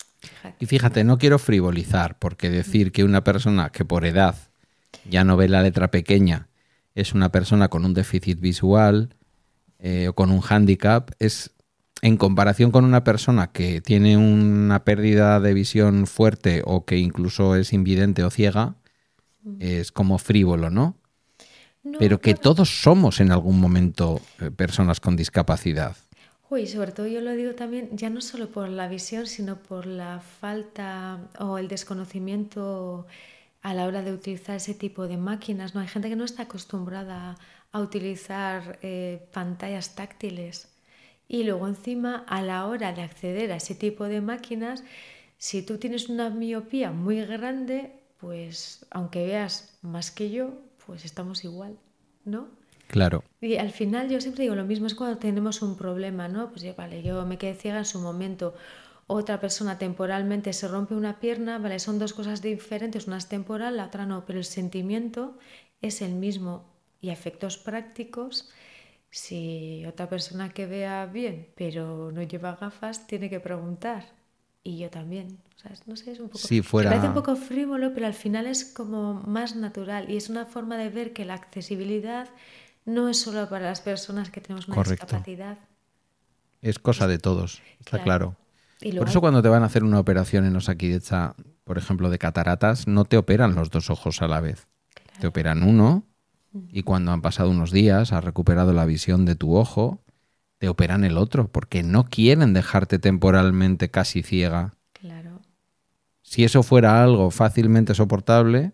y Fíjate. fíjate, no quiero frivolizar, porque decir que una persona que por edad ya no ve la letra pequeña es una persona con un déficit visual eh, o con un hándicap es, en comparación con una persona que tiene una pérdida de visión fuerte o que incluso es invidente o ciega, es como frívolo, ¿no? No, Pero que bueno. todos somos en algún momento eh, personas con discapacidad. Uy, sobre todo yo lo digo también, ya no solo por la visión, sino por la falta o el desconocimiento a la hora de utilizar ese tipo de máquinas. No hay gente que no está acostumbrada a utilizar eh, pantallas táctiles. Y luego encima, a la hora de acceder a ese tipo de máquinas, si tú tienes una miopía muy grande, pues aunque veas más que yo, pues estamos igual, ¿no? Claro, Y al final yo siempre digo lo mismo, es cuando tenemos un problema, ¿no? Pues yo, vale, yo me quedé ciega en su momento, otra persona temporalmente se rompe una pierna, vale, son dos cosas diferentes, una es temporal, la otra no, pero el sentimiento es el mismo y a efectos prácticos, si otra persona que vea bien pero no lleva gafas, tiene que preguntar. Y yo también, ¿sabes? No sé, es un poco... si Que parece un fuera poco frívolo, pero al final es como más natural y es una forma de ver que la accesibilidad no es solo para las personas que tenemos una correcto, discapacidad. es cosa Es- de todos, está claro. claro. Y Por luego eso hay... cuando te van a hacer una operación en Osakidetza, por ejemplo, de cataratas, no te operan los dos ojos a la vez. Te Claro. operan uno y cuando han pasado unos días, has recuperado la visión de tu ojo, te operan el otro, porque no quieren dejarte temporalmente casi ciega. Claro. Si eso fuera algo fácilmente soportable,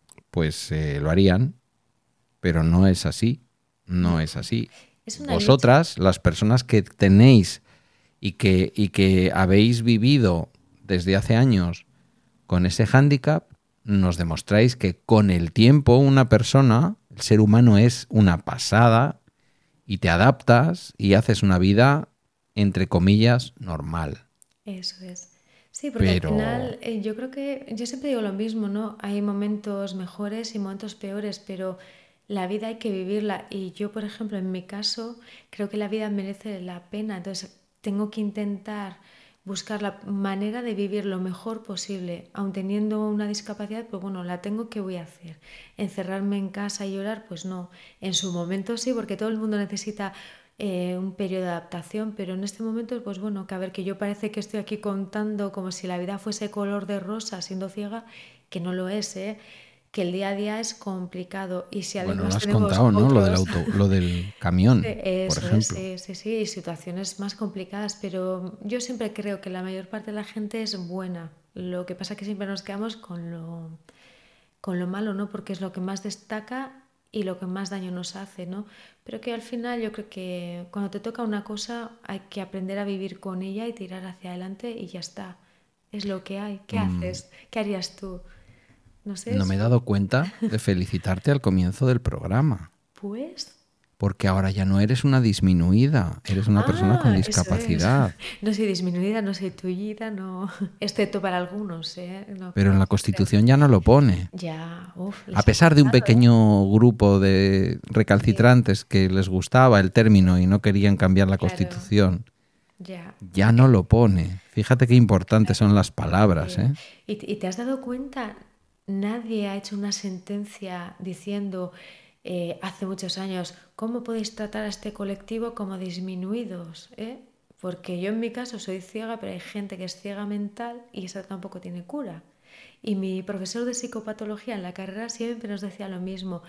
pues eh, lo harían, pero no es así, no No. es así. Es una lucha. Vosotras, las personas que tenéis y que, y que habéis vivido desde hace años con ese hándicap, nos demostráis que con el tiempo una persona, el ser humano es una pasada y te adaptas y haces una vida, entre comillas, normal. Eso es. Sí, porque al Pero, final eh, yo creo que, yo siempre digo lo mismo, ¿no? Hay momentos mejores y momentos peores, pero la vida hay que vivirla. Y yo, por ejemplo, en mi caso, creo que la vida merece la pena. Entonces, tengo que intentar buscar la manera de vivir lo mejor posible. Aun teniendo una discapacidad, pues bueno, la tengo, ¿qué voy a hacer? ¿Encerrarme en casa y llorar? Pues no. En su momento sí, porque todo el mundo necesita eh, un periodo de adaptación, pero en este momento, pues bueno, que a ver, que yo parece que estoy aquí contando como si la vida fuese color de rosa siendo ciega, que no lo es, ¿eh? Que el día a día es complicado y si bueno, lo además has tenemos contado, ¿no? Lo del otros... auto, lo del camión, por Eso es, ejemplo. sí, sí, sí, y situaciones más complicadas, pero yo siempre creo que la mayor parte de la gente es buena. Lo que pasa es que siempre nos quedamos con lo, con lo malo, ¿no? Porque es lo que más destaca y lo que más daño nos hace, ¿no? Pero que al final yo creo que cuando te toca una cosa hay que aprender a vivir con ella y tirar hacia adelante y ya está. Es lo que hay. ¿Qué Mm, haces? ¿Qué harías tú? No sé, no me he eso. dado cuenta de felicitarte al comienzo del programa, Pues... porque ahora ya no eres una disminuida, eres una persona con Ah, eso es. discapacidad. No soy disminuida, no soy tullida, no, excepto para algunos, ¿eh? No Pero en la creas. Constitución ya no lo pone. Ya, uff, A les ha pesar de un costado, ¿eh? pequeño grupo de Sí, recalcitrantes que les gustaba el término y no querían cambiar la claro, Constitución, ya. ya no lo pone. Fíjate qué importantes son Claro. las palabras, Sí. ¿eh? ¿Y, y te has dado cuenta? Nadie ha hecho una sentencia diciendo eh, hace muchos años cómo podéis tratar a este colectivo como disminuidos, ¿eh? Porque yo en mi caso soy ciega, pero hay gente que es ciega mental y esa tampoco tiene cura. Y mi profesor de psicopatología en la carrera siempre nos decía lo mismo.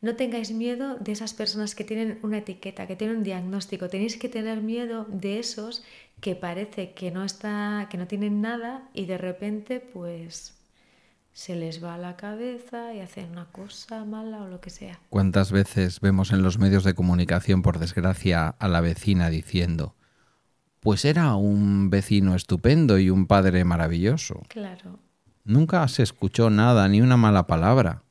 no tengáis miedo de esas personas que tienen una etiqueta, que tienen un diagnóstico. Tenéis que tener miedo de esos que parece que no está, que no tienen nada y de repente pues se les va a la cabeza y hacen una cosa mala o lo que sea. ¿Cuántas veces vemos en los medios de comunicación, por desgracia, a la vecina diciendo: pues era un vecino estupendo y un padre maravilloso? Claro. Nunca se escuchó nada, ni una mala palabra.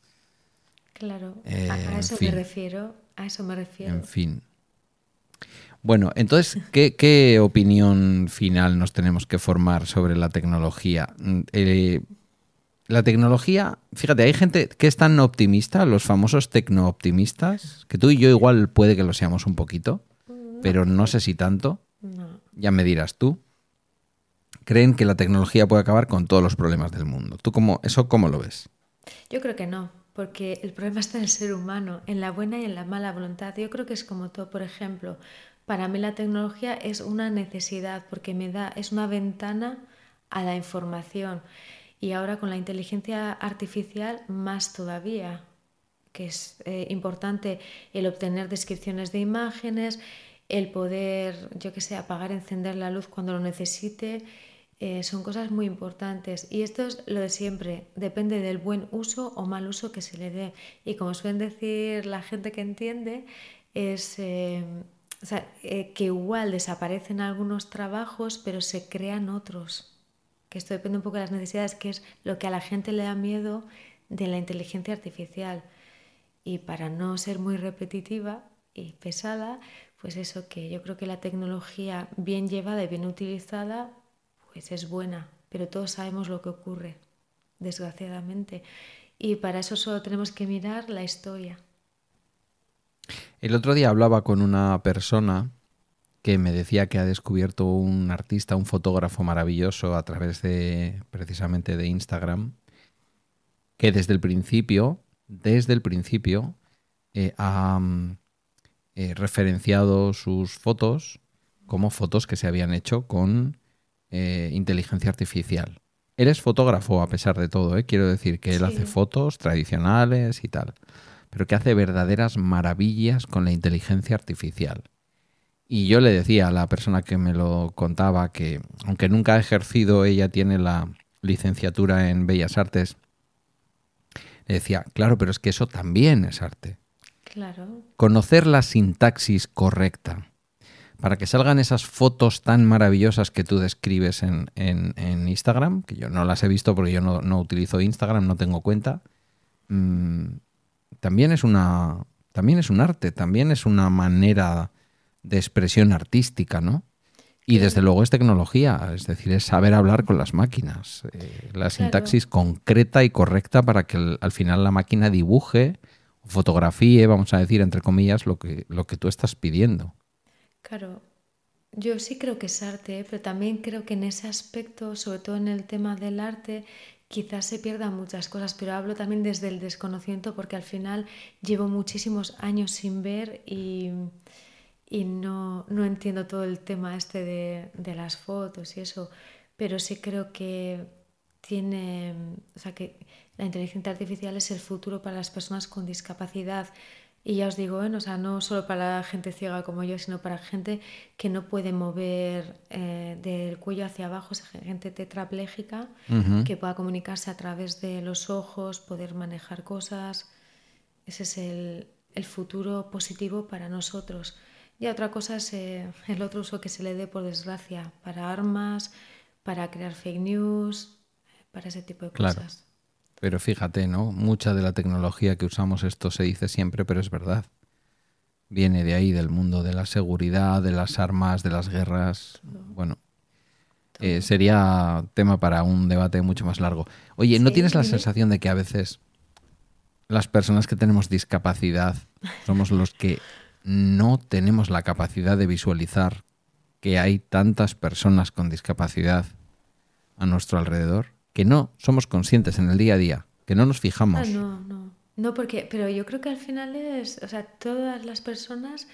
Claro, Eh, a, a eso en fin. me refiero, a eso me refiero. En fin. Bueno, entonces, ¿qué, qué opinión final nos tenemos que formar sobre la tecnología? Eh, la tecnología, fíjate, hay gente que es tan optimista, los famosos tecno-optimistas, que tú y yo igual puede que lo seamos un poquito, No, pero no sé si tanto, no. ya me dirás tú. Creen que la tecnología puede acabar con todos los problemas del mundo. ¿Tú cómo, eso cómo lo ves? Yo creo que no, porque el problema está en el ser humano, en la buena y en la mala voluntad. Yo creo que es como todo, por ejemplo, para mí la tecnología es una necesidad porque me da, es una ventana a la información. Y ahora con la inteligencia artificial más todavía, que es eh, importante el obtener descripciones de imágenes, el poder, yo que sé, apagar, encender la luz cuando lo necesite. Eh, son cosas muy importantes y esto es lo de siempre, depende del buen uso o mal uso que se le dé. Y como suelen decir la gente que entiende, es eh, o sea, eh, que igual desaparecen algunos trabajos pero se crean otros, que esto depende un poco de las necesidades, que es lo que a la gente le da miedo de la inteligencia artificial. Y para no ser muy repetitiva y pesada, pues eso, que yo creo que la tecnología bien llevada y bien utilizada pues es buena, pero todos sabemos lo que ocurre, desgraciadamente. Y para eso solo tenemos que mirar la historia. El otro día hablaba con una persona que me decía que ha descubierto un artista, un fotógrafo maravilloso a través de, precisamente, de Instagram, que desde el principio, desde el principio, eh, ha eh, referenciado sus fotos como fotos que se habían hecho con eh, inteligencia artificial. Él es fotógrafo a pesar de todo, ¿eh? Quiero decir que él Sí. hace fotos tradicionales y tal, pero que hace verdaderas maravillas con la inteligencia artificial. Y yo le decía a la persona que me lo contaba que, aunque nunca ha ejercido, ella tiene la licenciatura en Bellas Artes, le decía, claro, pero es que eso también es arte. Claro. Conocer la sintaxis correcta para que salgan esas fotos tan maravillosas que tú describes en, en, en Instagram, que yo no las he visto porque yo no, no utilizo Instagram, no tengo cuenta, mmm, también es una, también es un arte, también es una manera de expresión artística, ¿no? Y Claro. desde luego es tecnología, es decir, es saber hablar con las máquinas, eh, la sintaxis Claro. concreta y correcta para que el, al final la máquina dibuje o fotografíe, vamos a decir, entre comillas, lo que, lo que tú estás pidiendo. Claro. Yo sí creo que es arte, ¿eh? Pero también creo que en ese aspecto, sobre todo en el tema del arte, quizás se pierdan muchas cosas, pero hablo también desde el desconocimiento porque al final llevo muchísimos años sin ver y, y no, no entiendo todo el tema este de, de las fotos y eso, pero sí creo que tiene, o sea, que la inteligencia artificial es el futuro para las personas con discapacidad. Y ya os digo, ¿eh? O sea, no solo para la gente ciega como yo, sino para gente que no puede mover eh, del cuello hacia abajo, gente tetrapléjica, Uh-huh. que pueda comunicarse a través de los ojos, poder manejar cosas. Ese es el, el futuro positivo para nosotros. Y otra cosa es eh, el otro uso que se le dé, por desgracia, para armas, para crear fake news, para ese tipo de Claro. cosas. Pero fíjate, ¿no? Mucha de la tecnología que usamos, esto se dice siempre, pero es verdad. Viene de ahí, del mundo de la seguridad, de las armas, de las guerras. Todo. Bueno, Todo. eh, sería tema para un debate mucho más largo. Oye, ¿no Sí, tienes la dime. sensación de que a veces las personas que tenemos discapacidad somos los que no tenemos la capacidad de visualizar que hay tantas personas con discapacidad a nuestro alrededor? Que no somos conscientes en el día a día, que no nos fijamos. Ah, no, no. No, porque, pero yo creo que al final es, o sea, todas las personas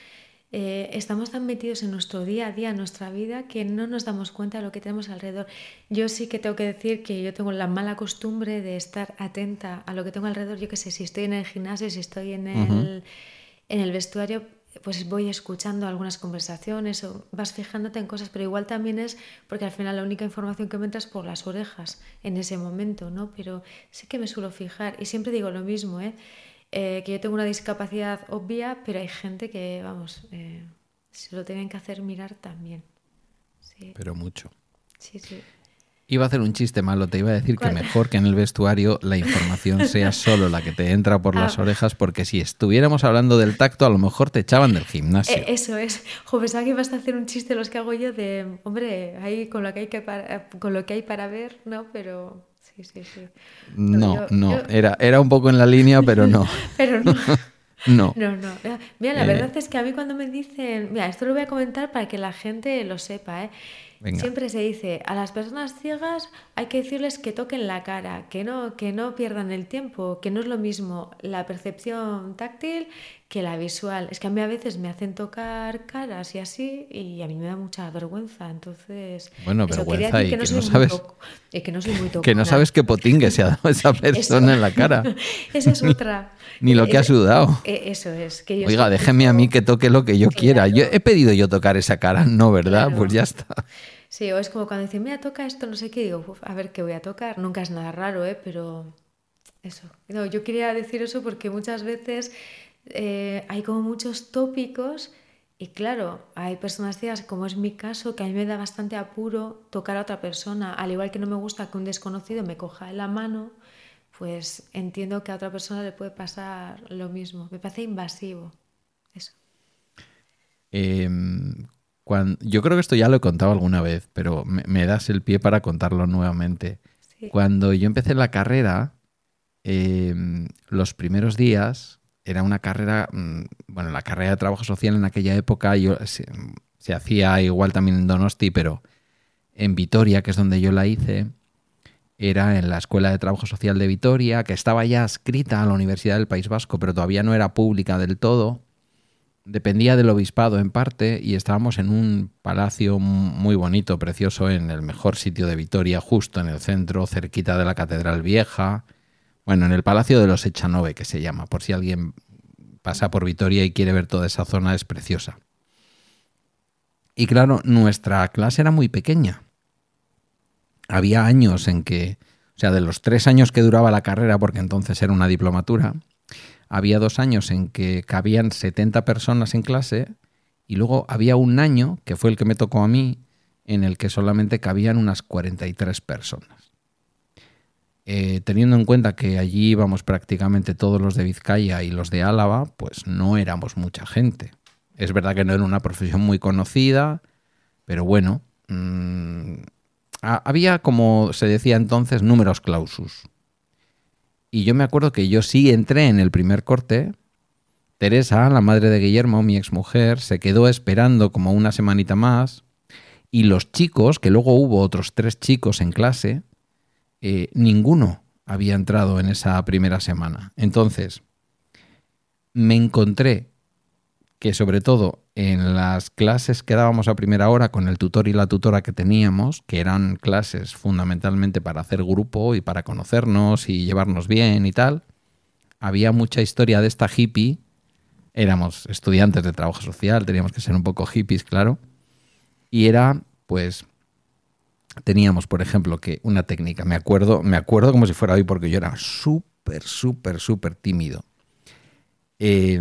eh, estamos tan metidos en nuestro día a día, en nuestra vida, que no nos damos cuenta de lo que tenemos alrededor. Yo sí que tengo que decir que yo tengo la mala costumbre de estar atenta a lo que tengo alrededor. Yo qué sé, si estoy en el gimnasio, si estoy en el, uh-huh. en el vestuario, pues voy escuchando algunas conversaciones o vas fijándote en cosas, pero igual también es porque al final la única información que me entra es por las orejas en ese momento, ¿no? Pero sí que me suelo fijar y siempre digo lo mismo, ¿eh? Eh, que yo tengo una discapacidad obvia, pero hay gente que, vamos, eh, se lo tienen que hacer mirar también. Sí. Pero mucho. Sí, sí. Iba a hacer un chiste malo, te iba a decir ¿Cuál? Que mejor que en el vestuario la información sea solo la que te entra por las ah. orejas, porque si estuviéramos hablando del tacto, a lo mejor te echaban del gimnasio. Eh, eso es. Jo, pensaba que ibas a hacer un chiste los que hago yo de, hombre, ahí con lo que hay, que para, con lo que hay para ver, ¿no? Pero... Sí, sí, sí. No, yo, no, yo... Era, era un poco en la línea, pero no. pero no. no. No, no. Mira, la eh... verdad es que a mí cuando me dicen... Mira, esto lo voy a comentar para que la gente lo sepa, ¿eh? Venga. Siempre se dice, a las personas ciegas hay que decirles que toquen la cara, que no, que no pierdan el tiempo, que no es lo mismo la percepción táctil que la visual. Es que a mí a veces me hacen tocar caras y así, y a mí me da mucha vergüenza. Entonces, bueno, eso, vergüenza y que no, que soy no sabes toco, y que no soy muy tocona. Que no sabes qué potingue se ha dado esa persona en la cara. Esa es otra. Ni lo que ha sudado. Eso es. Que yo Oiga, déjeme tipo... a mí que toque lo que yo claro. quiera. Yo he pedido yo tocar esa cara, no, ¿verdad? Claro. Pues ya está. Sí, o es como cuando dicen, mira, toca esto, no sé qué, digo, uf, a ver qué voy a tocar. Nunca es nada raro, ¿eh? Pero eso. No, yo quería decir eso porque muchas veces eh, hay como muchos tópicos y claro, hay personas ciegas, como es mi caso, que a mí me da bastante apuro tocar a otra persona. Al igual que no me gusta que un desconocido me coja en la mano, pues entiendo que a otra persona le puede pasar lo mismo. Me parece invasivo. Eso. Eh... Cuando, yo creo que esto ya lo he contado alguna vez, pero me, me das el pie para contarlo nuevamente. Sí. Cuando yo empecé la carrera, eh, los primeros días era una carrera, bueno, la carrera de trabajo social en aquella época yo, se, se hacía igual también en Donosti, pero en Vitoria, que es donde yo la hice, era en la Escuela de Trabajo Social de Vitoria, que estaba ya adscrita a la Universidad del País Vasco, pero todavía no era pública del todo. Dependía del obispado en parte y estábamos en un palacio muy bonito, precioso, en el mejor sitio de Vitoria, justo en el centro, cerquita de la Catedral Vieja. Bueno, en el Palacio de los Echanove, que se llama, por si alguien pasa por Vitoria y quiere ver toda esa zona, es preciosa. Y claro, nuestra clase era muy pequeña. Había años en que, o sea, de los tres años que duraba la carrera, porque entonces era una diplomatura, había dos años en que cabían setenta personas en clase y luego había un año, que fue el que me tocó a mí, en el que solamente cabían unas cuarenta y tres personas. Eh, teniendo en cuenta que allí íbamos prácticamente todos los de Vizcaya y los de Álava, pues no éramos mucha gente. Es verdad que no era una profesión muy conocida, pero bueno, mmm, había, como se decía entonces, numerus clausus. Y yo me acuerdo que yo sí entré en el primer corte. Teresa, la madre de Guillermo, mi exmujer, se quedó esperando como una semanita más. Y los chicos, que luego hubo otros tres chicos en clase, eh, ninguno había entrado en esa primera semana. Entonces, me encontré que sobre todo en las clases que dábamos a primera hora con el tutor y la tutora que teníamos, que eran clases fundamentalmente para hacer grupo y para conocernos y llevarnos bien y tal, había mucha historia de esta hippie. Éramos estudiantes de trabajo social, teníamos que ser un poco hippies, claro. Y era, pues, teníamos, por ejemplo, que una técnica, me acuerdo, me acuerdo como si fuera hoy porque yo era súper, súper, súper tímido. Eh...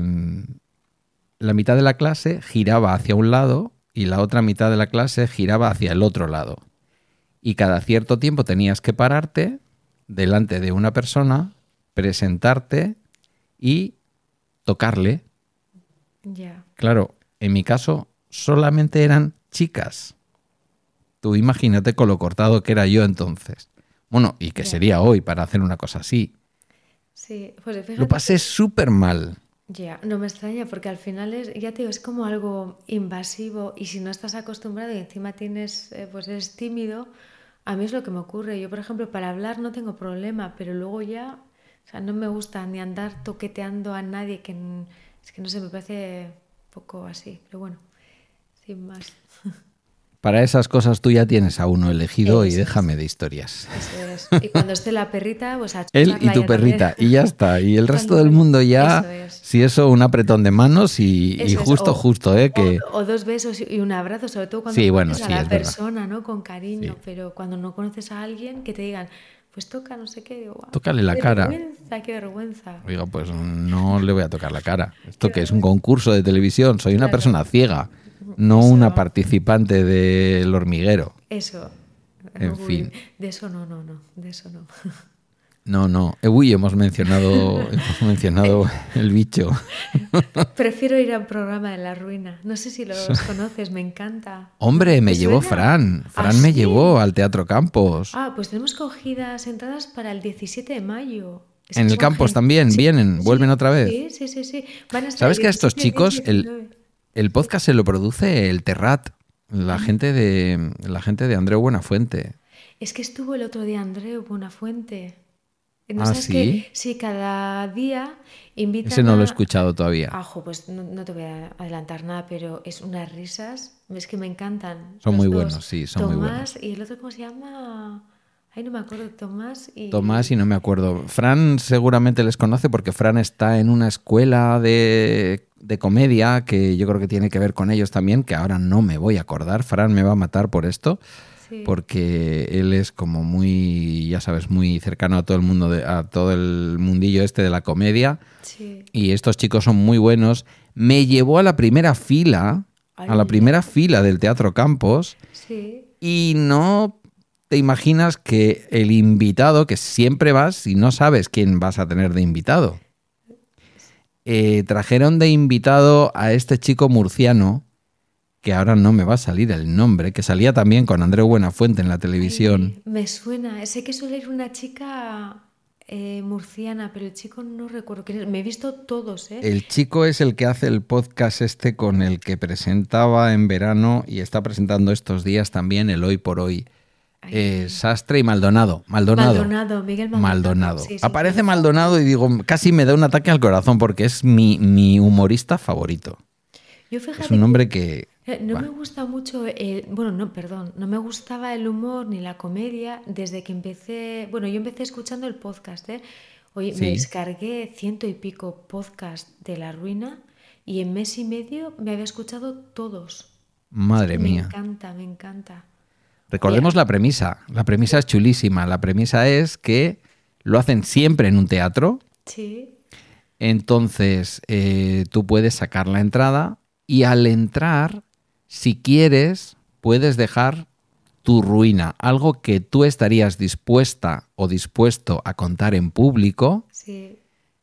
La mitad de la clase giraba hacia un lado y la otra mitad de la clase giraba hacia el otro lado. Y cada cierto tiempo tenías que pararte delante de una persona, presentarte y tocarle. Yeah. Claro, en mi caso solamente eran chicas. Tú imagínate con lo cortado que era yo entonces. Bueno, y que yeah. sería hoy para hacer una cosa así. Sí, pues fíjate. Lo pasé súper mal. Ya, no me extraña porque al final es, ya te digo, es como algo invasivo y si no estás acostumbrado y encima tienes, eh, pues eres tímido, a mí es lo que me ocurre. Yo, por ejemplo, para hablar no tengo problema, pero luego ya, o sea, no me gusta ni andar toqueteando a nadie, que es que no sé, me parece poco así, pero bueno, sin más. Para esas cosas tú ya tienes a uno elegido Eso y es. déjame de historias. Eso es. Y cuando esté la perrita, pues a Él y chucharla tu ya perrita, también. y ya está. Y el resto Tal del cual. mundo ya, Eso es. si eso, un apretón de manos y, y Eso es. justo, O- justo, ¿eh? Que... O, o dos besos y un abrazo, sobre todo cuando Sí, bueno, conoces sí, a la es verdad. persona, ¿no? Con cariño, Sí. pero cuando no conoces a alguien que te digan, pues toca no sé qué, digo, "Guau, Tócale la qué cara". vergüenza, qué vergüenza. Oiga, pues no le voy a tocar la cara. Esto Qué que es un concurso de televisión, soy una Claro. persona ciega, no Eso. una participante del hormiguero. Eso. En Uy, fin. de eso no, no, no, de eso no. No, no. Eh, Uy, hemos mencionado, hemos mencionado el bicho. Prefiero ir a un programa de La Ruina. No sé si los conoces, me encanta. Hombre, ¿No? me ¿Te llevó suena? Fran. ¿Ah, Fran me sí? llevó al Teatro Campos. Ah, pues tenemos cogidas entradas para el diecisiete de mayo. Es En que el son Campos gen- también, Sí, vienen, sí, vuelven otra vez. Sí, sí, sí, sí. Van a estar ¿Sabes el que a estos diecisiete, chicos veinte, el, diecinueve. el podcast se lo produce el Terrat, Ah. la gente de la gente de Andreu Buenafuente? Es que estuvo el otro día Andreu Buenafuente. ¿No Ah, sabes ¿sí? que sí, cada día invitan Ese no lo he a... escuchado todavía. Ajo, pues no, no te voy a adelantar nada, pero es unas risas. Es que me encantan. Son los muy dos. buenos, sí, son muy Tomás buenos. y el otro, ¿cómo se llama? Ay, no me acuerdo, Tomás y... Tomás y no me acuerdo. Fran seguramente les conoce porque Fran está en una escuela de, de comedia que yo creo que tiene que ver con ellos también, que ahora no me voy a acordar. Fran me va a matar por esto, Sí. porque él es como muy, ya sabes, muy cercano a todo el mundo, de- a todo el mundillo este de la comedia. Sí. Y estos chicos son muy buenos. Me llevó a la primera fila, a la Ala. primera fila del Teatro Campos. Sí. Y no te imaginas que el invitado, que siempre vas y no sabes quién vas a tener de invitado, eh, trajeron de invitado a este chico murciano, que ahora no me va a salir el nombre, que salía también con Andreu Buenafuente en la televisión. Ay, me suena. Sé que suele ir una chica eh, murciana, pero el chico no recuerdo quién es. Me he visto todos, ¿eh? El chico es el que hace el podcast este con el que presentaba en verano y está presentando estos días también el Hoy por Hoy. Ay. Eh, Sastre y Maldonado. Maldonado. Maldonado, Miguel Maldonado. Maldonado. Sí, sí, Aparece sí. Maldonado y digo, casi me da un ataque al corazón porque es mi, mi humorista favorito. Yo fíjate Es un hombre que... que, eh, no bah, me gusta mucho, el, bueno, no, perdón, no me gustaba el humor ni la comedia desde que empecé, bueno, yo empecé escuchando el podcast, ¿eh? Oye, me Sí. descargué ciento y pico podcast de La Ruina y en mes y medio me había escuchado todos. Madre Me mía. encanta, me encanta. Recordemos Oye, la premisa. La premisa es chulísima. La premisa es que lo hacen siempre en un teatro. sí, Entonces eh, tú puedes sacar la entrada y al entrar, si quieres, puedes dejar tu ruina, algo que tú estarías dispuesta o dispuesto a contar en público, sí,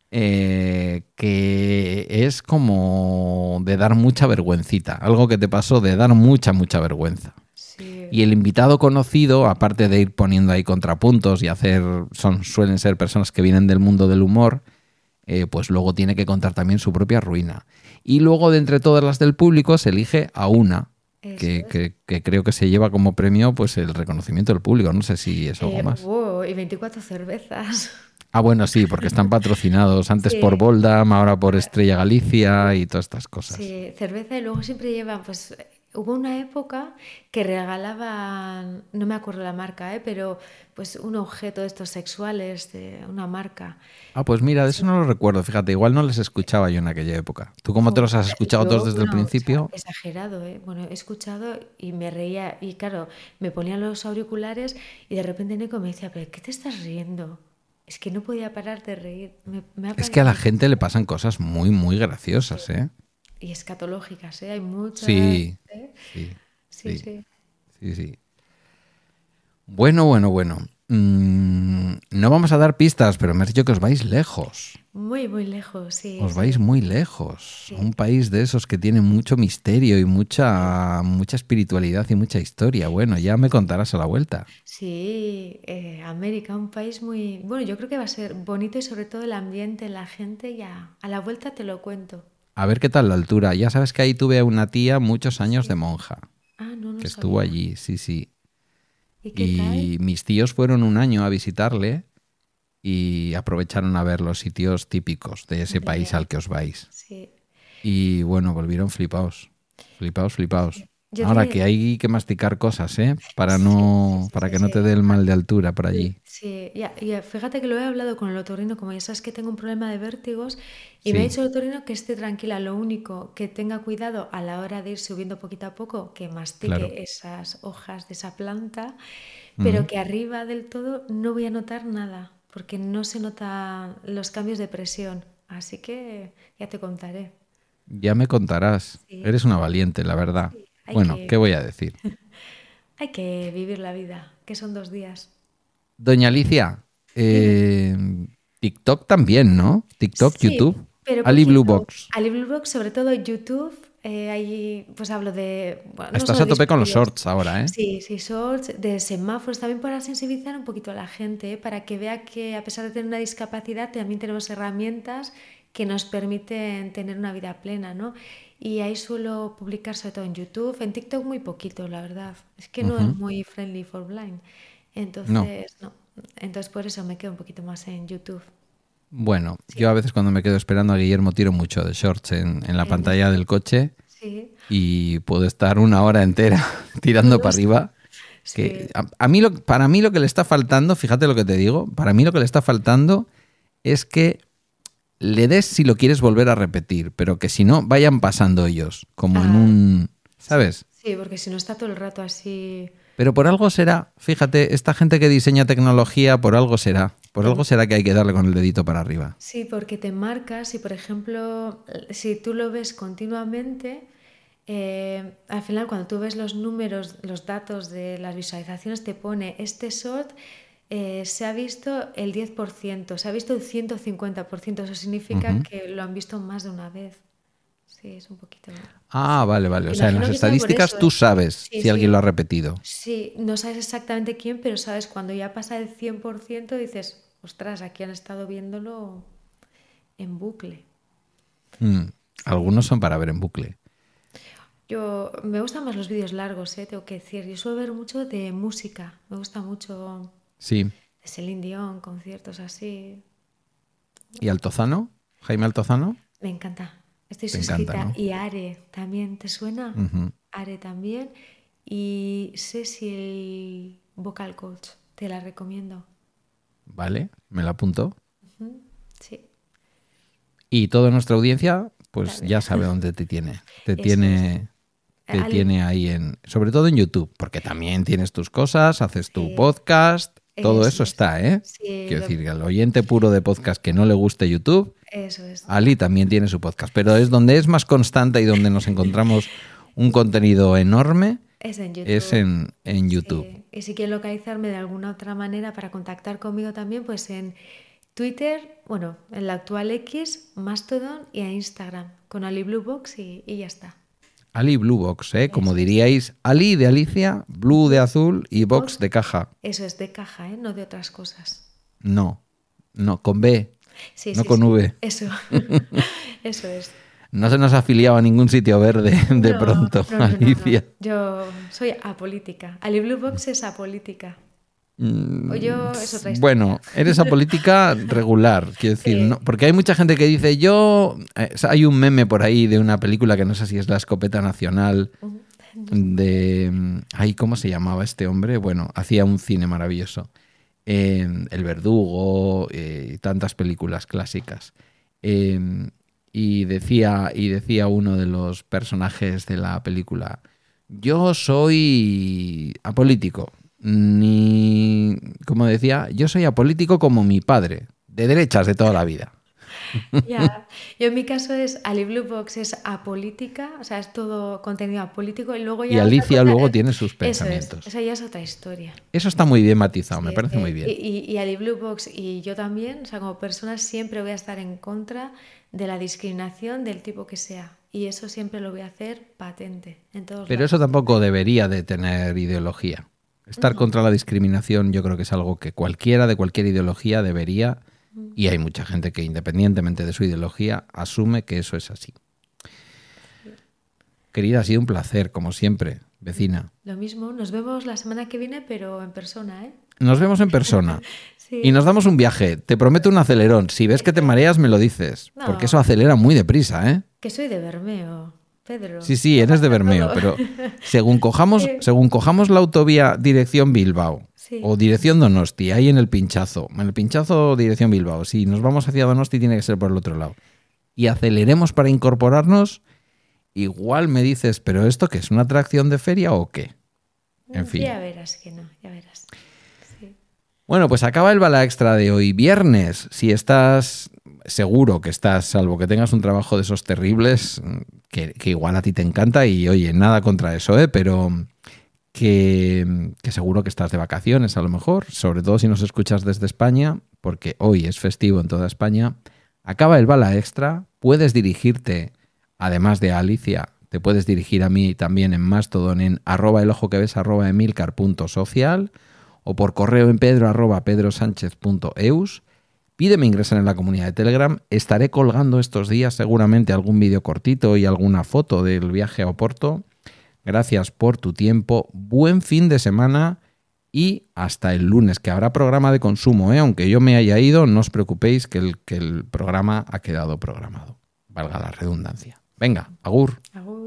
eh, que es como de dar mucha vergüencita, algo que te pasó de dar mucha, mucha vergüenza. sí. Y el invitado conocido, aparte de ir poniendo ahí contrapuntos y hacer, son, suelen ser personas que vienen del mundo del humor, eh, pues luego tiene que contar también su propia ruina. Y luego de entre todas las del público se elige a una, Eso que, es. que- que creo que se lleva como premio pues el reconocimiento del público. No sé si es algo Eh, más. wow, y veinticuatro cervezas. Ah, bueno, sí, porque están patrocinados antes Sí. por Boldam, ahora por Estrella Galicia y todas estas cosas. Sí, cerveza y luego siempre llevan, pues eh, hubo una época que regalaban, no me acuerdo la marca, ¿eh? Pero pues un objeto de estos sexuales de una marca. Ah, pues mira, de eso no lo recuerdo. Fíjate, igual no les escuchaba yo en aquella época. ¿Tú cómo te los has escuchado Yo, todos desde el bueno, o sea, principio? exagerado, ¿eh? Bueno, he escuchado y me reía y claro, me ponían los auriculares y de repente Nico me decía, ¿pero qué te estás riendo? Es que no podía parar de reír. Me, me ha Es que a la parecido- gente le pasan cosas muy, muy graciosas, ¿eh? Y escatológicas, ¿eh? Hay muchas. Sí, ¿eh? sí, Sí, sí, sí. sí, sí. Bueno, bueno, bueno. Mm, no vamos a dar pistas, pero me has dicho que os vais lejos. Muy, muy lejos, sí. Os sí. vais muy lejos. Sí. A un país de esos que tiene mucho misterio y mucha, mucha espiritualidad y mucha historia. Bueno, ya me contarás a la vuelta. Sí, eh, América, un país muy... Bueno, yo creo que va a ser bonito y sobre todo el ambiente, la gente, ya a la vuelta te lo cuento. A ver qué tal la altura. Ya sabes que ahí tuve a una tía muchos años de monja, Ah, no, no que estuvo sabía. allí, sí, sí. ¿Y qué Y tal? mis tíos fueron un año a visitarle y aprovecharon a ver los sitios típicos de ese Hombre, país al que os vais. sí. y bueno, volvieron flipaos. Flipaos, flipaos. Yo Ahora tiene- que hay que masticar cosas, ¿eh? Para no, Sí, sí, para sí, que no sí. te dé el mal de altura por allí. Sí, ya, ya, fíjate que lo he hablado con el otorrino, como ya sabes que tengo un problema de vértigos, y me ha Sí, dicho el otorrino que esté tranquila, lo único que tenga cuidado a la hora de ir subiendo poquito a poco, que claro. mastique esas hojas de esa planta, pero Mm. que arriba del todo no voy a notar nada, porque no se notan los cambios de presión, así que ya te contaré. Ya me contarás. Sí, Eres una valiente, la verdad. sí, hay Bueno, ¿qué que, voy a decir? hay que vivir la vida, que son dos días. Doña Alicia, Dime. eh, TikTok también, ¿no? TikTok, Sí, YouTube, pero Ali Blue poquito. Box. Ali Blue Box, sobre todo YouTube, eh, ahí pues hablo de, bueno, no Estás solo a tope con los dispositivos. shorts ahora, ¿eh? Sí, sí, shorts, de semáforos, también para sensibilizar un poquito a la gente, ¿eh? Para que vea que a pesar de tener una discapacidad, también tenemos herramientas que nos permiten tener una vida plena, ¿no? Y ahí suelo publicar sobre todo en YouTube, en TikTok muy poquito, la verdad. Es que no es Ujú. muy friendly for blind. No. Entonces, no. Entonces por eso me quedo un poquito más en YouTube. Bueno, Sí, yo a veces cuando me quedo esperando a Guillermo tiro mucho de shorts en, en la en pantalla del coche sí. y puedo estar una hora entera tirando para Todos, arriba. Que sí, a, a mí lo, para mí lo que le está faltando, fíjate lo que te digo, para mí lo que le está faltando es que le des si lo quieres volver a repetir, pero que si no vayan pasando ellos, como en ah, un, ¿sabes? sí, porque si no está todo el rato así, Pero por algo será, fíjate, esta gente que diseña tecnología, por algo será, por te- algo será que hay que darle con el dedito para arriba. sí, porque te marcas y, por ejemplo, si tú lo ves continuamente, eh, al final cuando tú ves los números, los datos de las visualizaciones, te pone este short eh, se ha visto el diez por ciento, se ha visto el ciento cincuenta por ciento, eso significa Ujú. que lo han visto más de una vez. Sí, es un poquito... Ah, vale, vale. O sea, en Imagino las que sea por estadísticas eso, tú ¿eh? sabes Sí, si alguien lo ha sí. repetido. Sí, no sabes exactamente quién, pero sabes cuando ya pasa el cien por ciento dices, ostras, aquí han estado viéndolo en bucle. Mm, Sí. Algunos son para ver en bucle. Yo me gustan más los vídeos largos, ¿eh? Tengo que decir. Yo suelo ver mucho de música. Me gusta mucho Sí. de Celine Dion, conciertos así. ¿Y Altozano? ¿Jaime Altozano? Me encanta. Estoy Te encanta, suscrita. ¿no? Y Are también, ¿te suena? Ujú. Are también. Y Cecil Vocal Coach. Te la recomiendo. Vale, me la apunto. Ujú. Sí, Y toda nuestra audiencia, pues dale. ya sabe dónde te tiene. Te Eso es. tiene, te Ali- tiene ahí en, sobre todo en YouTube, porque también tienes tus cosas, haces tu Sí, podcast, todo eso eso es. está, ¿eh? Sí, Quiero lo- decir, que al oyente puro de podcast que no le guste YouTube, eso es. Ali también tiene su podcast, pero es donde es más constante y donde nos encontramos un contenido enorme, Es en es YouTube. en, en YouTube. Sí. Y si quieren localizarme de alguna otra manera para contactar conmigo también, pues en Twitter, bueno, en la actual X, Mastodon y en Instagram, con Ali Blue Box y, y ya está. Ali Blue Box, ¿eh? Como Eso es. diríais, Ali de Alicia, Blue de azul y Box Box, de caja. eso es de caja, ¿eh? No de otras cosas. No, no, con B, Sí, no sí, con sí. V. Eso. Eso es. No se nos ha afiliado a ningún sitio verde de No, pronto, no, no, no, no. Alicia. Yo soy apolítica. Ali Blue Box es apolítica. Mm, O yo es otra historia. Bueno, eres apolítica regular, quiero decir, Sí. ¿no? Porque hay mucha gente que dice, yo... eh, hay un meme por ahí de una película que no sé si es La Escopeta Nacional, de... Ay, ¿cómo se llamaba este hombre? Bueno, hacía un cine maravilloso. Eh, El Verdugo eh, y tantas películas clásicas. Eh, y, decía, y decía uno de los personajes de la película, yo soy apolítico. Ni, como decía, yo soy apolítico como mi padre, de derechas de toda la vida. Ya, yo en mi caso es Ali Blue Box es apolítica, o sea, es todo contenido apolítico y luego ya Y otra Alicia cosa luego es- tiene sus Eso pensamientos. es, esa ya es otra historia. Eso está muy bien matizado, me Sí, parece eh, muy bien. Y, y, y Ali Blue Box y yo también, o sea, como persona siempre voy a estar en contra de la discriminación del tipo que sea. Y eso siempre lo voy a hacer patente en todos Pero lados. eso tampoco debería de tener ideología. Estar contra la discriminación yo creo que es algo que cualquiera de cualquier ideología debería, y hay mucha gente que independientemente de su ideología asume que eso es así. Querida, ha sido un placer, como siempre, vecina. Lo mismo, nos vemos la semana que viene, pero en persona, ¿eh? Nos vemos en persona Sí. y nos damos un viaje. Te prometo un acelerón. Si ves que te mareas, me lo dices, porque eso No. acelera muy deprisa, ¿eh? Que soy de Bermeo, Pedro. Sí, sí, eres de Bermeo, pero según cojamos, según cojamos la autovía dirección Bilbao sí. o dirección Donosti, ahí en el pinchazo, en el pinchazo dirección Bilbao, si nos vamos hacia Donosti tiene que ser por el otro lado, y aceleremos para incorporarnos, igual me dices, ¿pero esto qué es? ¿Una atracción de feria o qué? En fin. Ya verás que no, ya verás. Sí. Bueno, pues acaba el Bala Extra de hoy, viernes. Si estás, seguro que estás, salvo que tengas un trabajo de esos terribles, que, que igual a ti te encanta y oye, nada contra eso, ¿eh? Pero que, que seguro que estás de vacaciones a lo mejor, sobre todo si nos escuchas desde España, porque hoy es festivo en toda España. Acaba el Bala Extra, puedes dirigirte, además de a Alicia, te puedes dirigir a mí también en Mastodon en arroba el ojo que ves arroba emilcar punto social o por correo en pedro arroba pedrosánchez punto eus. Pídeme ingresar en la comunidad de Telegram. Estaré colgando estos días seguramente algún vídeo cortito y alguna foto del viaje a Oporto. Gracias por tu tiempo. Buen fin de semana y hasta el lunes, que habrá programa de consumo, ¿eh? Aunque yo me haya ido, no os preocupéis que el, que el programa ha quedado programado. Valga la redundancia. Venga, agur. Agur.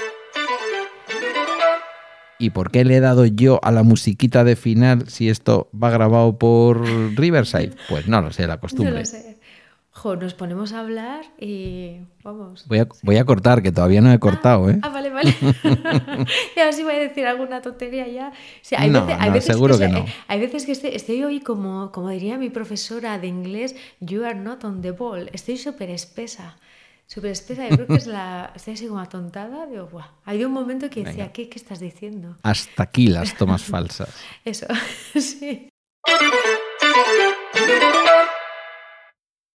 ¿Y por qué le he dado yo a la musiquita de final si esto va grabado por Riverside? Pues no lo sé, la costumbre. No lo sé. Jo, nos ponemos a hablar y vamos. Voy a, voy a cortar, que todavía no he cortado, ah, ¿eh? Ah, vale, vale. Y ahora sí voy a decir alguna tontería ya. O sea, hay no, veces, hay no, veces seguro que, que o sea, no. Hay veces que estoy, estoy hoy como, como diría mi profesora de inglés, you are not on the ball. Estoy súper espesa. Súper espesa, yo creo que es la... Estoy así como atontada, digo, ¡buah! Hay un momento que decía, ¿qué, ¿qué estás diciendo? Hasta aquí las tomas falsas. Eso, sí.